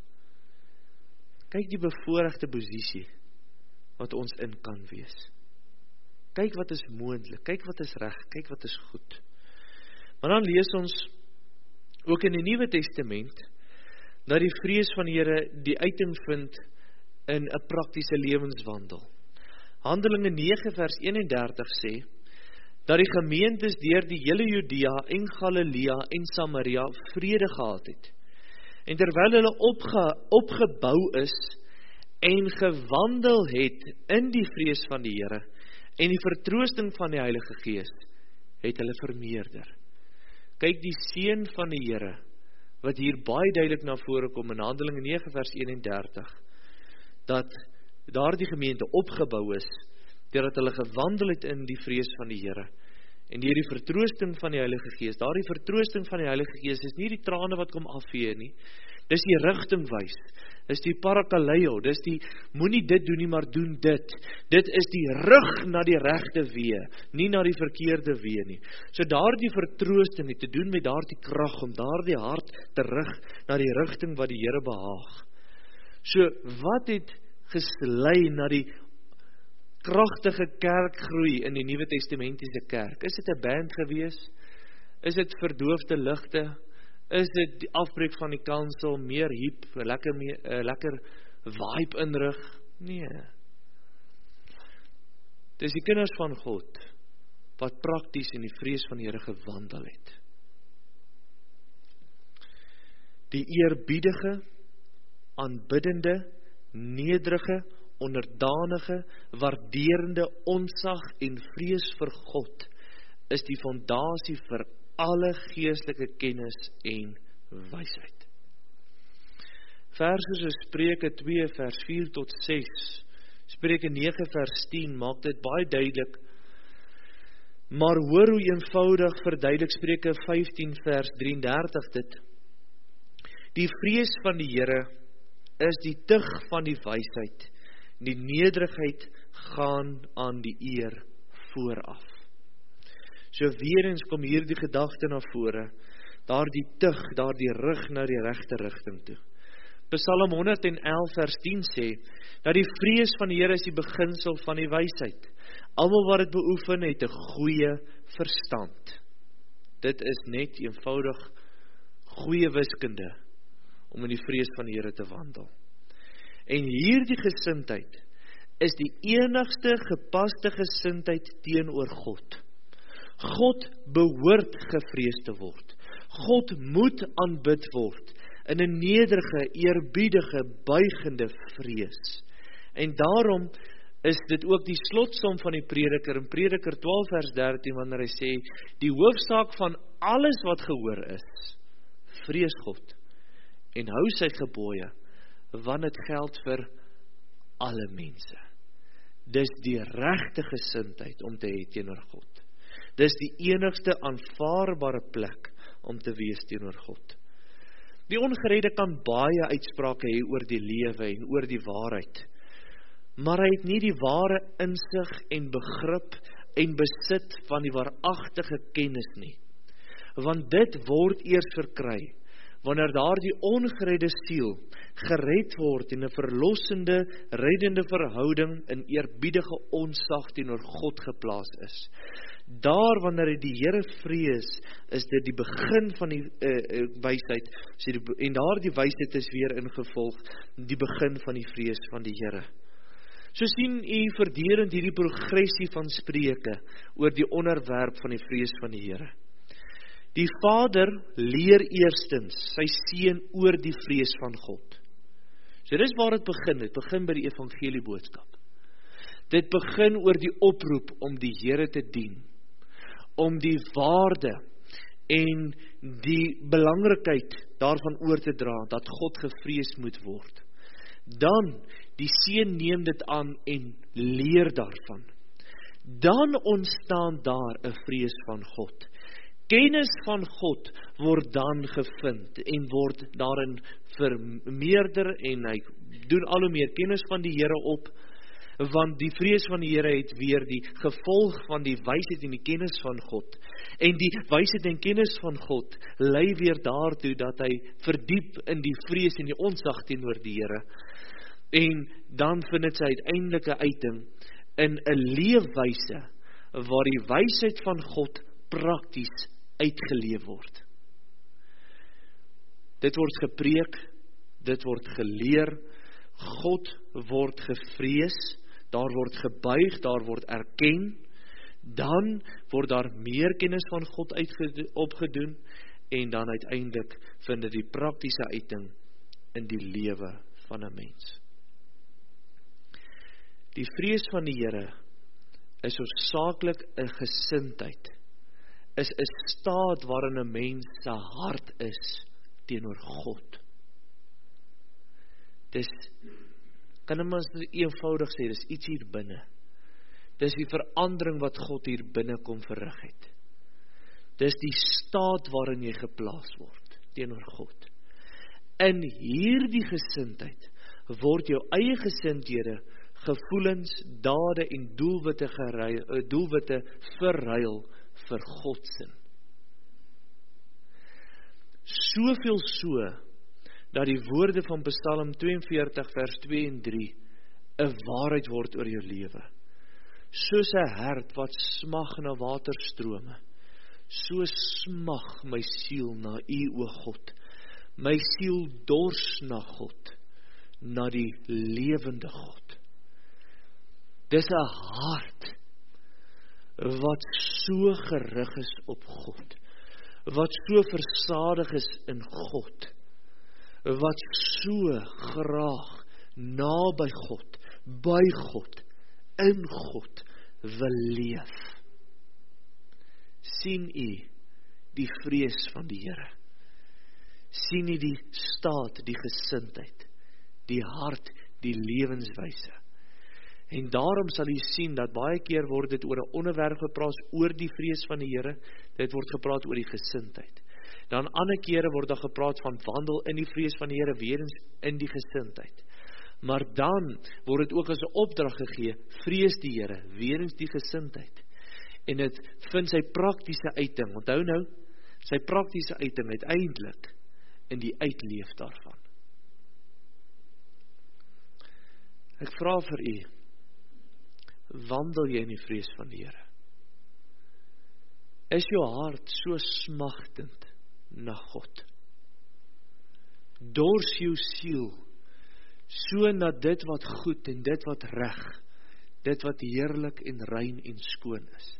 A: Kyk die bevoorregte posisie wat ons in kan wees. Kyk wat is moontlik, kyk wat is reg, kyk wat is goed. Maar dan lees ons ook in die Nuwe Testament dat die vrees van die Here die uiting vind in 'n praktiese lewenswandel. Handelinge nege vers eenendertig sê dat die gemeentes deur die hele Judea en Galilea en Samaria vrede gehad het. En terwyl hulle opge, opgebou is en gewandel het in die vrees van die Here en die vertroosting van die Heilige Gees, het hulle vermeerder. Kyk die seën van die Here, wat hier baie duidelik na vore kom in Handelinge nege vers eenendertig, dat daar die gemeente opgebou is, deurdat hulle gewandel het in die vrees van die Here, en deur die vertroosting van die Heilige Gees. Daar die vertroosting van die Heilige Gees is nie die trane wat kom afvee nie, dis die rigting wys, is die parakaleo, dis die, moenie dit doen nie, maar doen dit. Dit is die rug na die regte wee, nie na die verkeerde wee nie. So daardie vertroosting het te doen met daardie krag, om daardie hart te rig na die rigting wat die Here behaag. So wat het geslei na die kragtige kerkgroei in die Nuwe Testamentiese kerk? Is dit 'n band gewees? Is dit verdoofde ligte? Is dit die afbreek van die kansel, meer hiep, lekker, uh, lekker vibe inrig? Nee. Dis die kinders van God, wat prakties in die vrees van die Here gewandel het. Die eerbiedige, aanbiddende, nederige, onderdanige, waarderende ontzag en vrees vir God, is die fondasie vir alle geestelike kennis en wysheid. Verse soos Spreuke twee vers vier tot ses, Spreuke nege vers tien maak dit baie duidelik, maar hoor hoe eenvoudig verduidelik Spreuke vyftien vers drieëndertig dit. Die vrees van die Here is die tug van die wysheid, die nederigheid gaan aan die eer vooraf. So weer eens kom hier die gedagte na vore, daar die tug, daar die rug na die regte rigting toe. Psalm honderdelf vers tien sê, dat die vrees van die Here is die beginsel van die wysheid. Almal wat dit beoefen het 'n goeie verstand. Dit is net eenvoudig goeie wiskunde, om in die vrees van die Here te wandel. En hierdie gesindheid is die enigste gepaste gesindheid teenoor God. God behoort gevrees te word. God moet aanbid word in 'n nederige, eerbiedige, buigende vrees. En daarom is dit ook die slotsom van die prediker in Prediker twaalf vers dertien wanneer hy sê, die hoofsaak van alles wat gehoor is, vrees God en hou sy gebooie, want dit geld vir alle mense. Dis die regte gesindheid om te hê teenoor God. Dis die enigste aanvaarbare plek om te wees teenoor God. Die ongeredde kan baie uitsprake hê oor die lewe en oor die waarheid, maar hy het nie die ware insig en begrip en besit van die waaragtige kennis nie. Want dit word eers verkry wanneer daar die ongeredde siel gered word in 'n verlossende, reddende verhouding in eerbiedige ontzag teenoor God geplaas is. Daar wanneer hy die Here vrees, is dit die begin van die uh, uh, wysheid, en daar die wysheid is weer ingevolg, die begin van die vrees van die Here. So sien u voortdurend hierdie progressie van Spreuke oor die onderwerp van die vrees van die Here. Die Vader leer eerstens sy seun oor die vrees van God. So dis waar dit begin, dit begin by die evangelie boodskap. Dit begin oor die oproep om die Here te dien, om die waarde en die belangrikheid daarvan oor te dra, dat God gevrees moet word. Dan, die seun neem dit aan en leer daarvan. Dan ontstaan daar 'n vrees van God. Kennis van God word dan gevind en word daarin vermeerder en hy doen al hoe meer kennis van die Here op, want die vrees van die Here het weer die gevolg van die wysheid en die kennis van God. En die wysheid en kennis van God lei weer daartoe dat hy verdiep in die vrees en die ontzag teenoor die Here. En dan vind dit sy uiteindelike uiting in 'n leefwyse waar die wysheid van God prakties uitgeleef word. Dit word gepreek, dit word geleer, God word gevrees, daar word gebuig, daar word erken, dan word daar meer kennis van God opgedoen, en dan uiteindelik vind dit die praktiese uiting in die lewe van 'n mens. Die vrees van die Here is hoofsaaklik 'n gesindheid, is 'n staat waarin 'n mens se hart is teenoor God. Dis, kan ek maar eenvoudig sê, dis iets hier binne. Dis die verandering wat God hier binne kom verrig het. Dis die staat waarin jy geplaas word teenoor God. In hierdie gesindheid word jou eie gesindhede, gevoelens, dade en doelwitte, geruil, doelwitte verruil vir Godsin. Soveel so, dat die woorde van Psalm twee en veertig vers twee en drie, 'n waarheid word oor jou lewe. Soos 'n hert wat smag na waterstrome, so smag my siel na U, o God. My siel dors na God, na die lewende God. Dis 'n hart wat so gerig is op God, wat so versadig is in God, wat so graag naby God, by God, in God wil leef. Sien U die vrees van die Here? Sien U die staat, die gesindheid, die hart, die lewenswyse? En daarom sal U sien dat baie keer word dit oor 'n onderwerp gepraat oor die vrees van die Here, dit word gepraat oor die gesindheid. Dan ander kere word daar gepraat van wandel in die vrees van die Here, weer eens in die gesindheid. Maar dan word dit ook as 'n opdrag gegee, vrees die Here, weer eens die gesindheid. En dit vind sy praktiese uiting, onthou nou, sy praktiese uiting uiteindelik in die uitleef daarvan. Ek vra vir U, wandel jy in die vrees van die Here? Is jou hart so smagtend na God? Dors jou siel so na dit wat goed en dit wat reg, dit wat heerlik en rein en skoon is?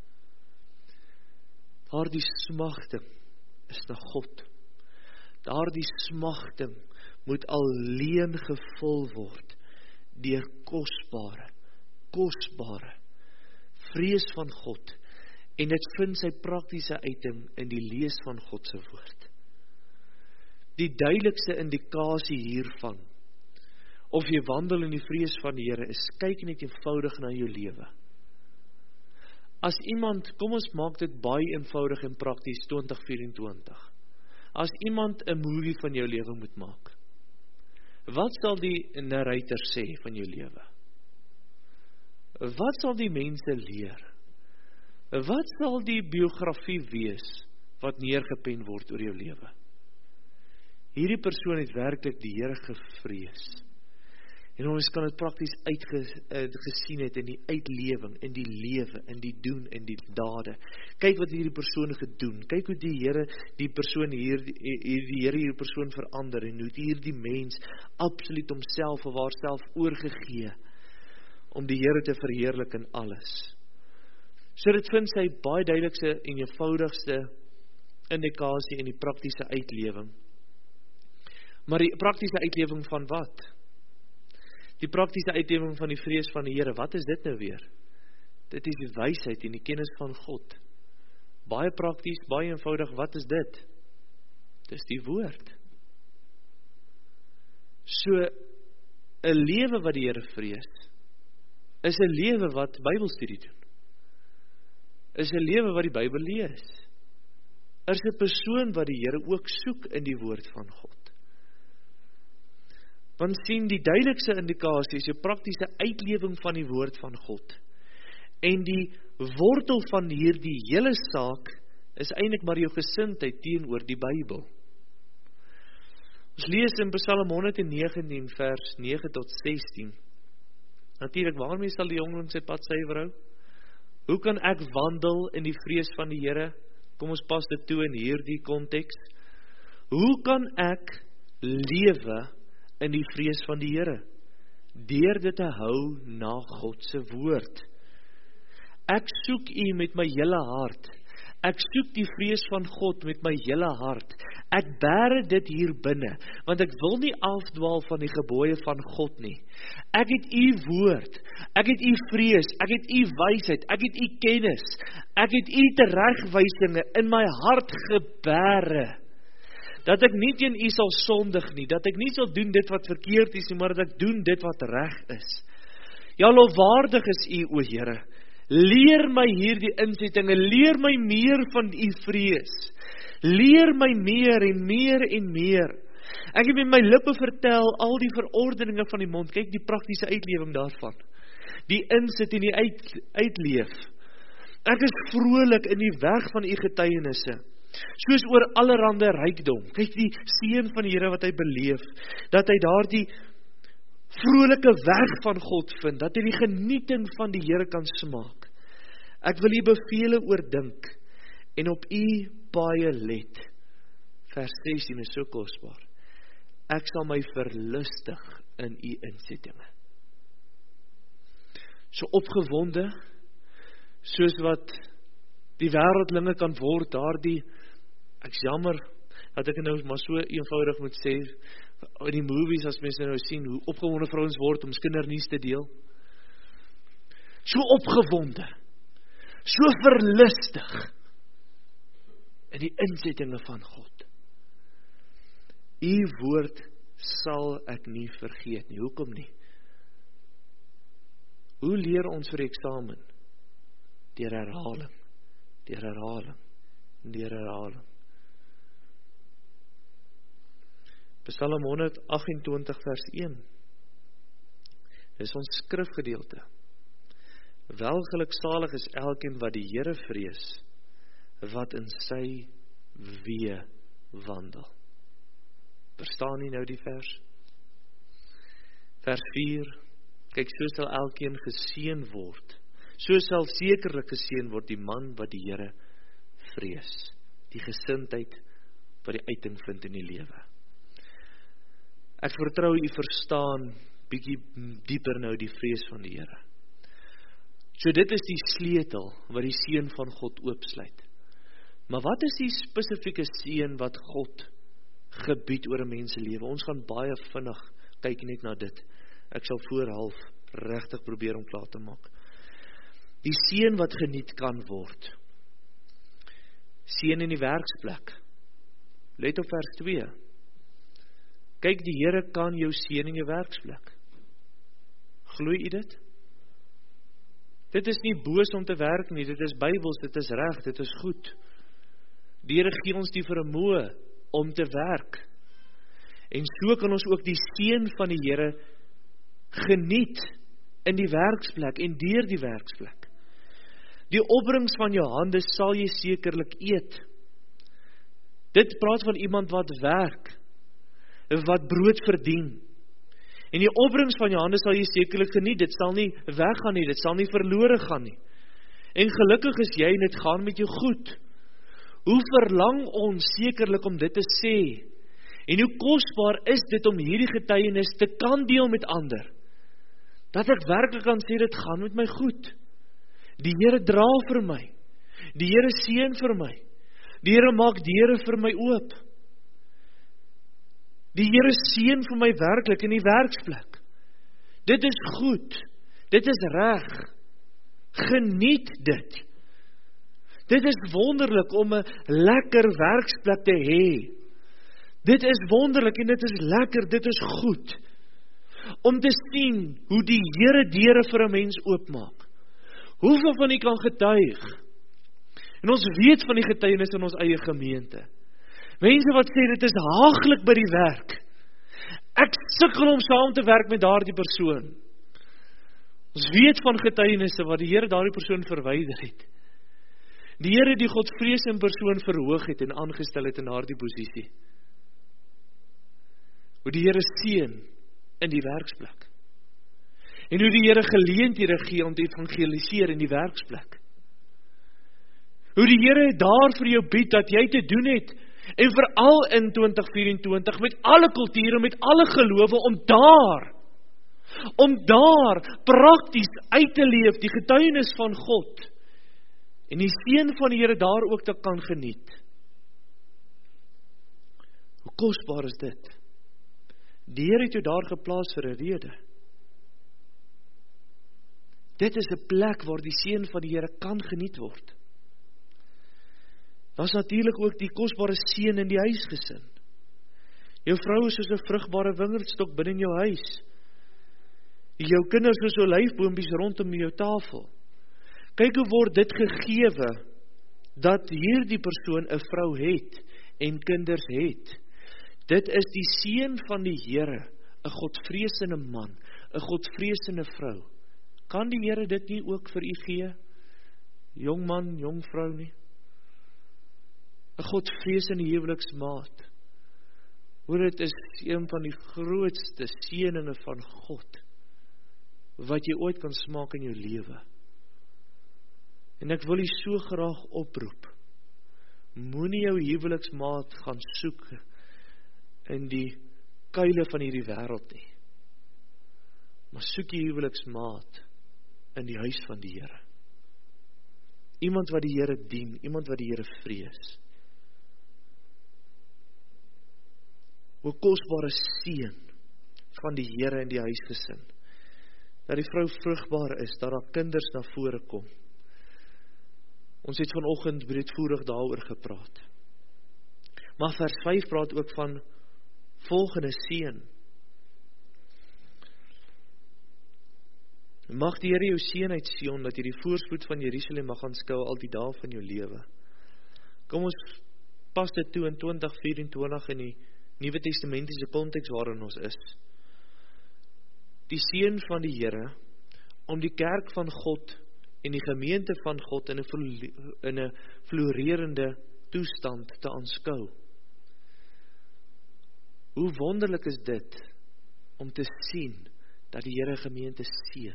A: Daardie smagting is na God. Daardie smagting moet alleen gevul word deur kosbare, kosbare vrees van God, en dit vind sy praktiese uiting in die lees van God se woord. Die duidelikste indikasie hiervan, of jy wandel in die vrees van die Here, is kyk net eenvoudig na jou lewe. As iemand, kom ons maak dit baie eenvoudig en prakties twintig vyf-en-twintig. As iemand 'n movie van jou lewe moet maak, wat sal die narrator sê van jou lewe? Wat sal die mense leer? Wat sal die biografie wees wat neergepen word oor jou lewe? Hierdie persoon het werklik die Here gevrees. En ons kan dit prakties uitgesien het in die uitlewing, in die lewe, in die doen, in die dade. Kyk wat hierdie persoon gedoen. Kyk hoe die Here die persoon hier, die Here hierdie persoon verander, en hoe hierdie mens absoluut homself of haarself oorgegee om die Here te verheerlik in alles. So dit vind sy baie duidelikste en eenvoudigste indikasie in die praktiese uitlewing. Maar die praktiese uitlewing van wat? Die praktiese uitlewing van die vrees van die Here, wat is dit nou weer? Dit is die wysheid en die kennis van God. Baie prakties, baie eenvoudig, wat is dit? Dis die woord. So, 'n lewe wat die Here vrees, is 'n lewe wat Bybelstudie doen. Is 'n lewe wat die Bybel lees. Is 'n persoon wat die Here ook soek in die woord van God. Want sien, die duidelikste indikasie is jou praktiese uitlewing van die woord van God. En die wortel van hierdie hele saak is eintlik maar jou gesindheid teenoor die Bybel. Ons lees in Psalm honderd negentien vers nege tot sestien. Natuurlik, waarmee sal die jongling sy pad suiwer hou? Hoe kan ek wandel in die vrees van die Here? Kom ons pas dit toe in hierdie konteks. Hoe kan ek lewe in die vrees van die Here? Deur dit te hou na God se woord. Ek soek U met my hele hart. Ek soek die vrees van God met my hele hart. Ek bære dit hier binne, want ek wil nie afdwaal van die gebooie van God nie. Ek het U woord, ek het U vrees, ek het U wysheid, ek het U kennis, ek het U teregwysinge in my hart gebære. Dat ek nie teen U sal sondig nie, dat ek nie sal doen dit wat verkeerd is nie, maar dat ek doen dit wat reg is. Ja, lofwaardig is U, o Here. Leer my hierdie insettinge, leer my meer van U vrees. Leer my meer en meer en meer. Ek het met my lippe vertel al die verordeninge van die mond, kyk die praktiese uitlewing daarvan. Die insit en die uit, uitleef. Ek is vrolik in die weg van u getuienisse, soos oor allerhande rykdom. Kyk die seën van die Here wat hy beleef, dat hy daardie vrolike weg van God vind, dat hy die genieting van die Here kan smaak. Ek wil u bevele oordink, en op u paaie let. Vers sestien is so kosbaar. Ek sal my verlustig in u insettinge. So opgewonde, soos wat die wêreldlinge kan word, daardie, ek is jammer, dat ek nou maar so eenvoudig moet sê, in die movies, as mense nou sien, hoe opgewonde vrouens word, om kindernuus te deel. So opgewonde, so verlustig, in die insettinge van God. U woord sal ek nie vergeet nie. Hoekom nie? Hoe leer ons vir eksamen? Deur herhaling, deur herhaling, deur herhaling. Psalm honderd agt-en-twintig vers een. Dis ons skrifgedeelte. Welgeluksalig is elkeen wat die Here vrees, wat in sy weë wandel. Verstaan nie nou die vers? Vers vier. Kyk, so sal elkeen geseën word. So sal sekerlik geseën word die man wat die Here vrees. Die gesindheid wat die uiting vind in die lewe. Ek vertrou u verstaan bietjie dieper nou die vrees van die Here. So dit is die sleutel wat die seën van God oopsluit. Maar wat is die spesifieke seën wat God gebied oor 'n mens se lewe? Ons gaan baie vinnig kyk net na dit. Ek sal voor half regtig probeer om klaar te maak. Die seën wat geniet kan word. Seën in die werksplek. Let op vers twee. Kyk, die Here kan jou seën in jou werksplek. Glo jy dit? Dit is nie boos om te werk nie, dit is Bybels, dit is reg, dit is goed. Die Here gee ons die vermoë om te werk. En so kan ons ook die seën van die Here geniet in die werksplek en deur die werksplek. Die opbrengs van jou hande sal jy sekerlik eet. Dit praat van iemand wat werk, wat brood verdien. En die opbrengs van jou hande sal jy sekerlik geniet, dit sal nie weggaan nie, dit sal nie verlore gaan nie. En gelukkig is jy en dit gaan met jou goed. Hoe verlang ons sekerlik om dit te sê? En hoe kosbaar is dit om hierdie getuienis te kan deel met ander? Dat ek werklik kan sê, dit gaan met my goed. Die Here dra vir my. Die Here seën vir my. Die Here maak deure vir my oop. Die Here seën vir my werklik in die werksplek. Dit is goed. Dit is reg. Geniet dit. Dit is wonderlik om 'n lekker werksplek te hê. Dit is wonderlik en dit is lekker, dit is goed. Om te sien hoe die Here deure vir 'n mens oopmaak. Hoeveel van u kan getuig? En ons weet van die getuienis in ons eie gemeente. Mense wat sê, dit is haaglik by die werk. Ek sukkel om saam te werk met daardie persoon. Ons weet van getuienisse wat die Here daardie persoon verwyder het. Die Here die Godvrees in persoon verhoog het en aangestel het in daardie posisie. Hoe die Here seën in die werksplek. En hoe die Here geleenthede gee om te evangeliseer in die werksplek. Hoe die Here daar vir jou bied dat jy te doen het, en veral in twintig vyf-en-twintig, met alle kulture, met alle gelowe, om daar, om daar prakties uit te leef, die getuienis van God, en die seën van die Here daar ook te kan geniet. Hoe kosbaar is dit? Die Here het jou daar geplaas vir 'n rede. Dit is 'n plek waar die seën van die Here kan geniet word. Daar is natuurlik ook die kosbare seën in die huisgesin. Jou vrou is soos 'n vrugbare wingerdstok binne in jou huis. Jou kinders is so olyfboontjies rondom jou tafel. Kyk hoe word dit gegeewe dat hierdie persoon 'n vrou het en kinders het. Dit is die seën van die Here, 'n godvreesende man, 'n godvreesende vrou. Kan die Here dit nie ook vir u gee? Jong man, jong vrou nie. 'n godvreesende huweliksmaat. Hoor, dit is een van die grootste seëninge van God, wat jy ooit kan smaak in jou lewe. En ek wil u so graag oproep, moenie jou huweliksmaat gaan soek in die kuile van hierdie wêreld nie, maar soek jy huweliksmaat in die huis van die Here. Iemand wat die Here dien, iemand wat die Here vrees. Hoe kosbare seën van die Here in die huisgesin, dat die vrou vrugbaar is, dat haar kinders na vore kom. Ons het vanoggend breedvoerig daaroor gepraat. Maar vers vyf praat ook van volgende seën. Mag die Here jou seën uit Sion, dat jy die voorspoed van Jerusalem mag aanskou al die dae van jou lewe. Kom ons pas dit toe in twintig vyf-en-twintig in die Nuwe Testamentiese konteks waarin ons is. Die seën van die Here om die kerk van God en die gemeente van God in 'n in 'n florerende toestand te aanskou. Hoe wonderlik is dit om te sien dat die Here gemeente seën.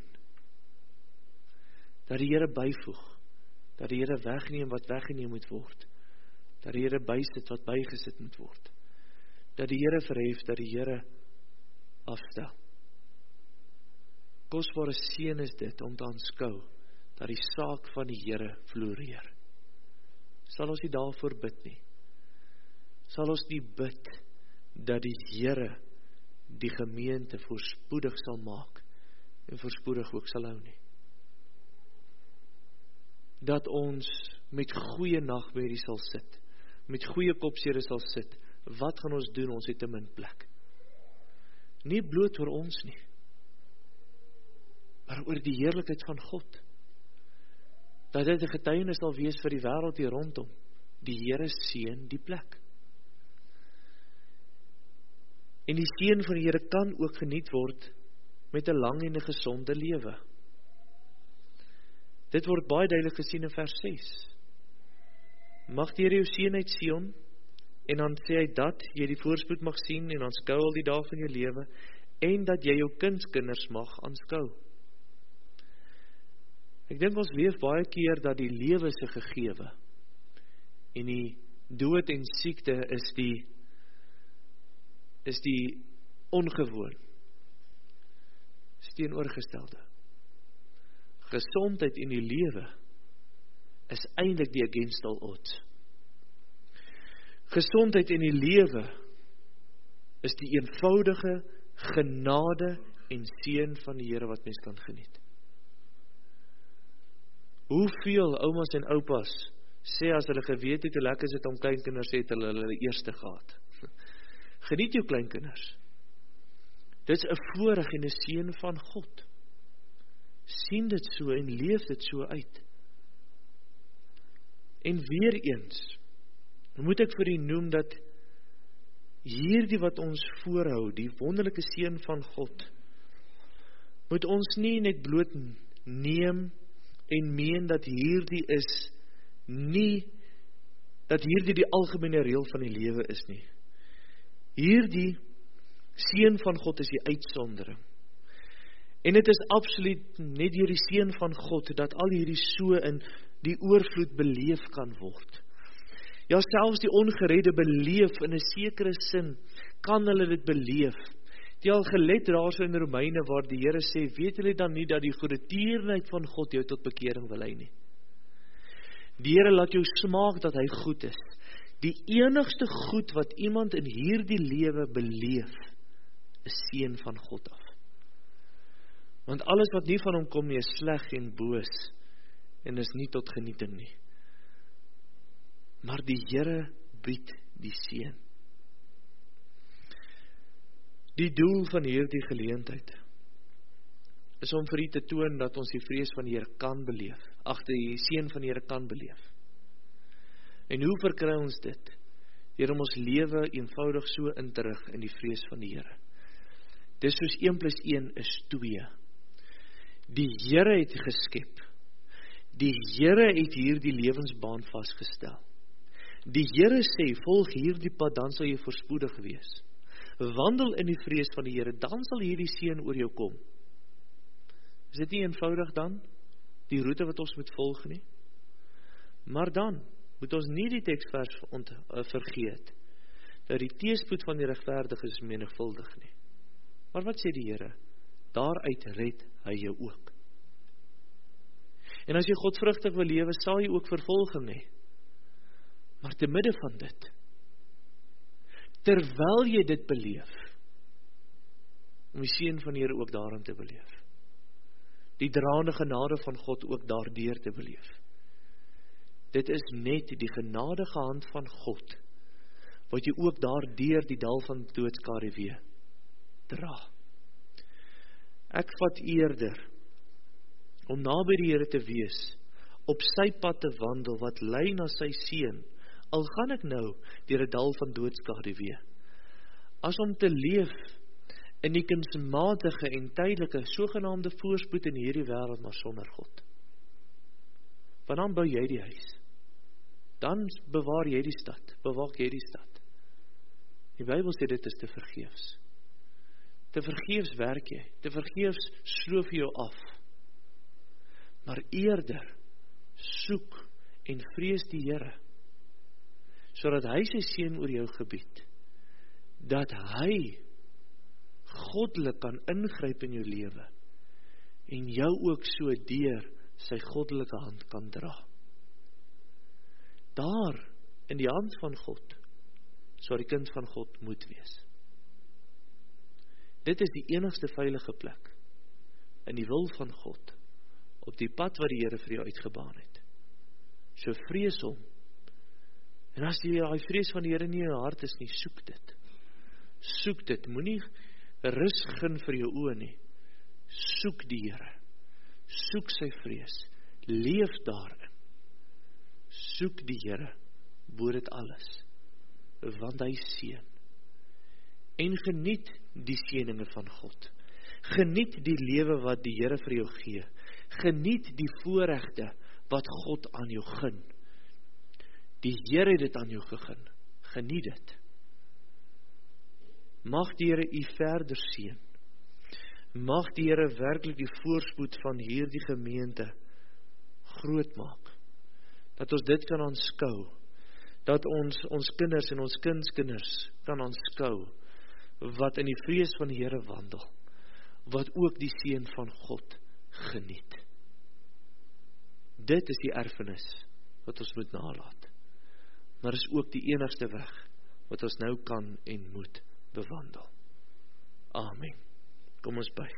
A: Dat die Here byvoeg, dat die Here wegneem wat weggeneem moet word, dat die Here bysit wat bygesit moet word, dat die Here verhef, dat die Here afstel. Kosbare seën is dit om te aanskou dat die saak van die Here floreer. Sal ons nie daarvoor bid nie? Sal ons nie bid dat die Here die gemeente voorspoedig sal maak en voorspoedig ook sal hou nie? Dat ons met goeie nagmerrie sal sit, met goeie kopsere sal sit. Wat gaan ons doen? Ons het 'n min plek. Nie bloot oor ons nie, maar oor die heerlikheid van God. Dat dit 'n getuienis sal wees vir die wêreld hier rondom. Die Here seën die plek. En die seën van die Here kan ook geniet word met 'n lang en 'n gesonde lewe. Dit word baie duidelik gesien in vers ses. Mag die Here jou seën uit Sion, en dan sê hy dat jy die voorspoed mag sien en aanskou al die dae van jou lewe, en dat jy jou kindskinders mag aanskou. Ek dink ons leef baie keer dat die lewe se gegewe en die dood en siekte is die is die ongewoon. Is teenoorgestelde. Gesondheid en die lewe is eintlik die against all odds. Gesondheid en die lewe is die eenvoudige genade en seën van die Here wat mens kan geniet. Hoeveel oumas en oupas sê as hulle geweet het hoe lekker is dit om kleinkinders het, hulle hulle eerste gehad. Geniet jou kleinkinders. Dit is 'n voorreg en 'n seën van God. Sien dit so en leef dit so uit. En weer eens moet ek vir u noem dat hierdie wat ons voorhou, die wonderlike seën van God, moet ons nie net bloot neem en meen dat hierdie is nie, dat hierdie die algemene reël van die lewe is nie. Hierdie seën van God is die uitsondering. En dit is absoluut net deur die seën van God dat al hierdie so in die oorvloed beleef kan word. Ja, selfs die ongeredde beleef in 'n sekere sin, kan hulle dit beleef. Die al gelet daar so in Romeine waar die Here sê, weet julle dan nie dat die goedertierenheid van God jou tot bekering wil lei nie. Die Here laat jou smaak dat hy goed is. Die enigste goed wat iemand in hierdie lewe beleef, is seën van God af. Want alles wat nie van hom kom nie, is sleg en boos, en is nie tot genieting nie. Maar die Here bied die seën. Die doel van hierdie geleentheid is om vir u te toon dat ons die vrees van die Here kan beleef, ag die seën van die Here kan beleef. En hoe verkry ons dit? Here, om ons lewe eenvoudig so in te rig in die vrees van die Here. Dis soos een plus een is twee. Die Here het geskep. Die Here het hier die lewensbaan vasgestel. Die Here sê, volg hierdie pad, dan sal jy voorspoedig wees. Wandel in die vrees van die Here, dan sal hierdie seën oor jou kom. Is dit nie eenvoudig dan? Die roete wat ons moet volg nie? Maar dan moet ons nie die teksvers ont, uh, vergeet, dat die teëspoed van die regverdige is menigvuldig nie. Maar wat sê die Here? Daaruit red hy jou ook. En as jy godvrugtig wil lewe, sal jy ook vervolging hê. Maar te midde van dit, terwyl jy dit beleef, om die seën van die Here ook daarin te beleef. Die draande genade van God ook daardeur te beleef. Dit is net die genadige hand van God, wat jy ook daardeur die dal van doodskaduwee dra. Ek vat eerder, om naby die Here te wees, op sy pad te wandel, wat lei na sy seën, al gaan ek nou deur 'n dal van doodskaduwee, as om te leef in die kunsmatige en tydelike sogenaamde voorspoed in hierdie wêreld, maar sonder God. Want dan bou jy die huis. Dan bewaar jy die stad, bewaak jy die stad. Die Bybel sê dit is te vergeefs. Te vergeefs werk jy, te vergeefs sloof jy jou af. Maar eerder soek en vrees die Here, sodat hy sy seën oor jou gebied, dat hy goddelik kan ingryp in jou lewe, en jou ook so deur sy goddelike hand kan dra. Daar, in die hand van God, sal die kind van God moet wees. Dit is die enigste veilige plek, in die wil van God, op die pad wat die Here vir jou uitgebaan het. So vrees hom, en as jy die vrees van die Here nie in jou hart is nie, soek dit. Soek dit, moenie rus gun vir jou oë nie. Soek die Here, soek sy vrees, leef daarin. Soek die Here, bo dit alles, want hy seën. En geniet die seëninge van God. Geniet die lewe wat die Here vir jou gee. Geniet die voorregte wat God aan jou gun. Die Here het dit aan jou gegun. Geniet dit. Mag die Here u verder seën. Mag die Here werklik die voorspoed van hierdie gemeente groot maak. Dat ons dit kan aanskou. Dat ons ons kinders en ons kindskinders kan aanskou, wat in die vrees van die Here wandel, wat ook die seën van God geniet. Dit is die erfenis wat ons moet nalaat, maar is ook die enigste weg wat ons nou kan en moet bewandel. Amen. Kom ons buig.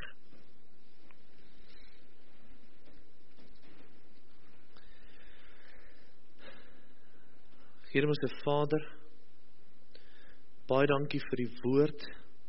A: Here ons Vader, baie dankie vir die woord.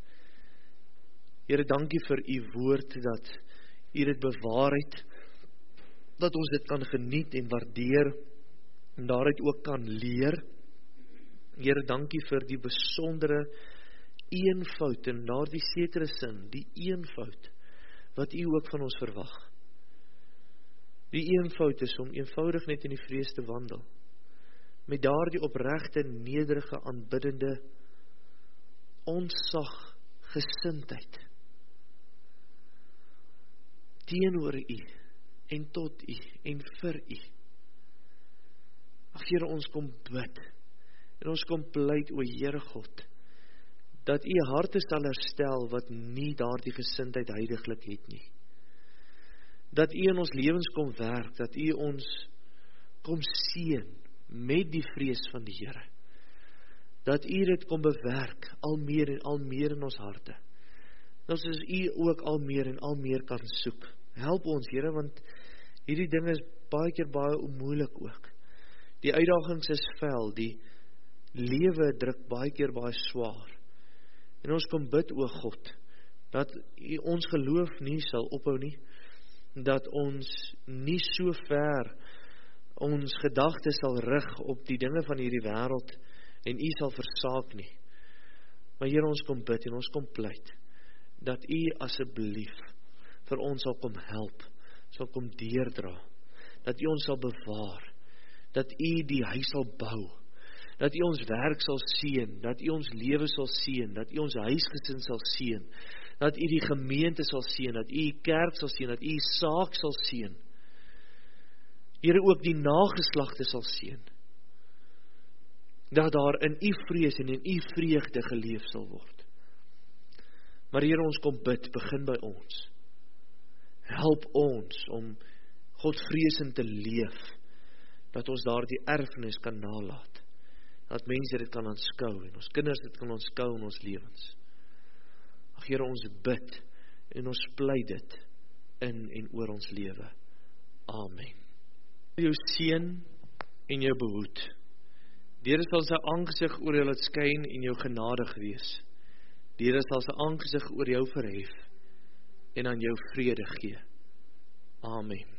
A: Here, dankie vir u woord, dat u dit bewaar het, dat ons dit kan geniet en waardeer, en daaruit ook kan leer. Here, dankie vir die besondere eenvoud, en daardie sekere sin, die eenvoud, wat u ook van ons verwag. Die eenvoud is om eenvoudig net in die vrees te wandel, met daardie opregte, nederige, aanbiddende, ontzag, gesindheid, teenoor u, en tot u, en vir u. Ag Here, ons kom bid, en ons kom pleit, o Here God, dat u harte sal herstel, wat nie daardie gesindheid heiliglik het nie. Dat u in ons lewens kom werk, dat u ons kom seën, met die vrees van die Here. Dat u dit kom bewerk, al meer en al meer in ons harte. Dat ons u ook al meer en al meer kan soek. Help ons, Here, want hierdie ding is baie keer baie moeilik ook. Die uitdagings is vel, die lewe druk baie keer baie swaar. En ons kom bid, o God, dat u ons geloof nie sal ophou nie, dat ons nie so ver ons gedagtes sal rig op die dinge van hierdie wêreld en U sal versaak nie. Maar Here, ons kom bid en ons kom pleit, dat U asseblief vir ons sal kom help, sal kom deurdra, dat U ons sal bewaar, dat U die huis sal bou, dat U ons werk sal seën, dat U ons lewe sal seën, dat U ons huisgesin sal seën, dat U die gemeente sal seën, dat U die kerk sal seën, dat U die saak sal seën. Here, ook die nageslagte sal seën, dat daar in U vrees en in U vreugde geleef sal word. Maar Here, ons kom bid, begin by ons. Help ons om Godvreesend te leef, dat ons daar die erfenis kan nalaat, dat mense dit kan aanskou, en ons kinders dit kan aanskou in ons lewens. Ag Here, ons bid, en ons pleit dit in en oor ons lewe. Amen. Jou seën en jou behoed. Die Here sal sy aangesig oor jou laat skyn en jou genadig wees. Die Here sal sy aangesig oor jou verhef en aan jou vrede gee. Amen.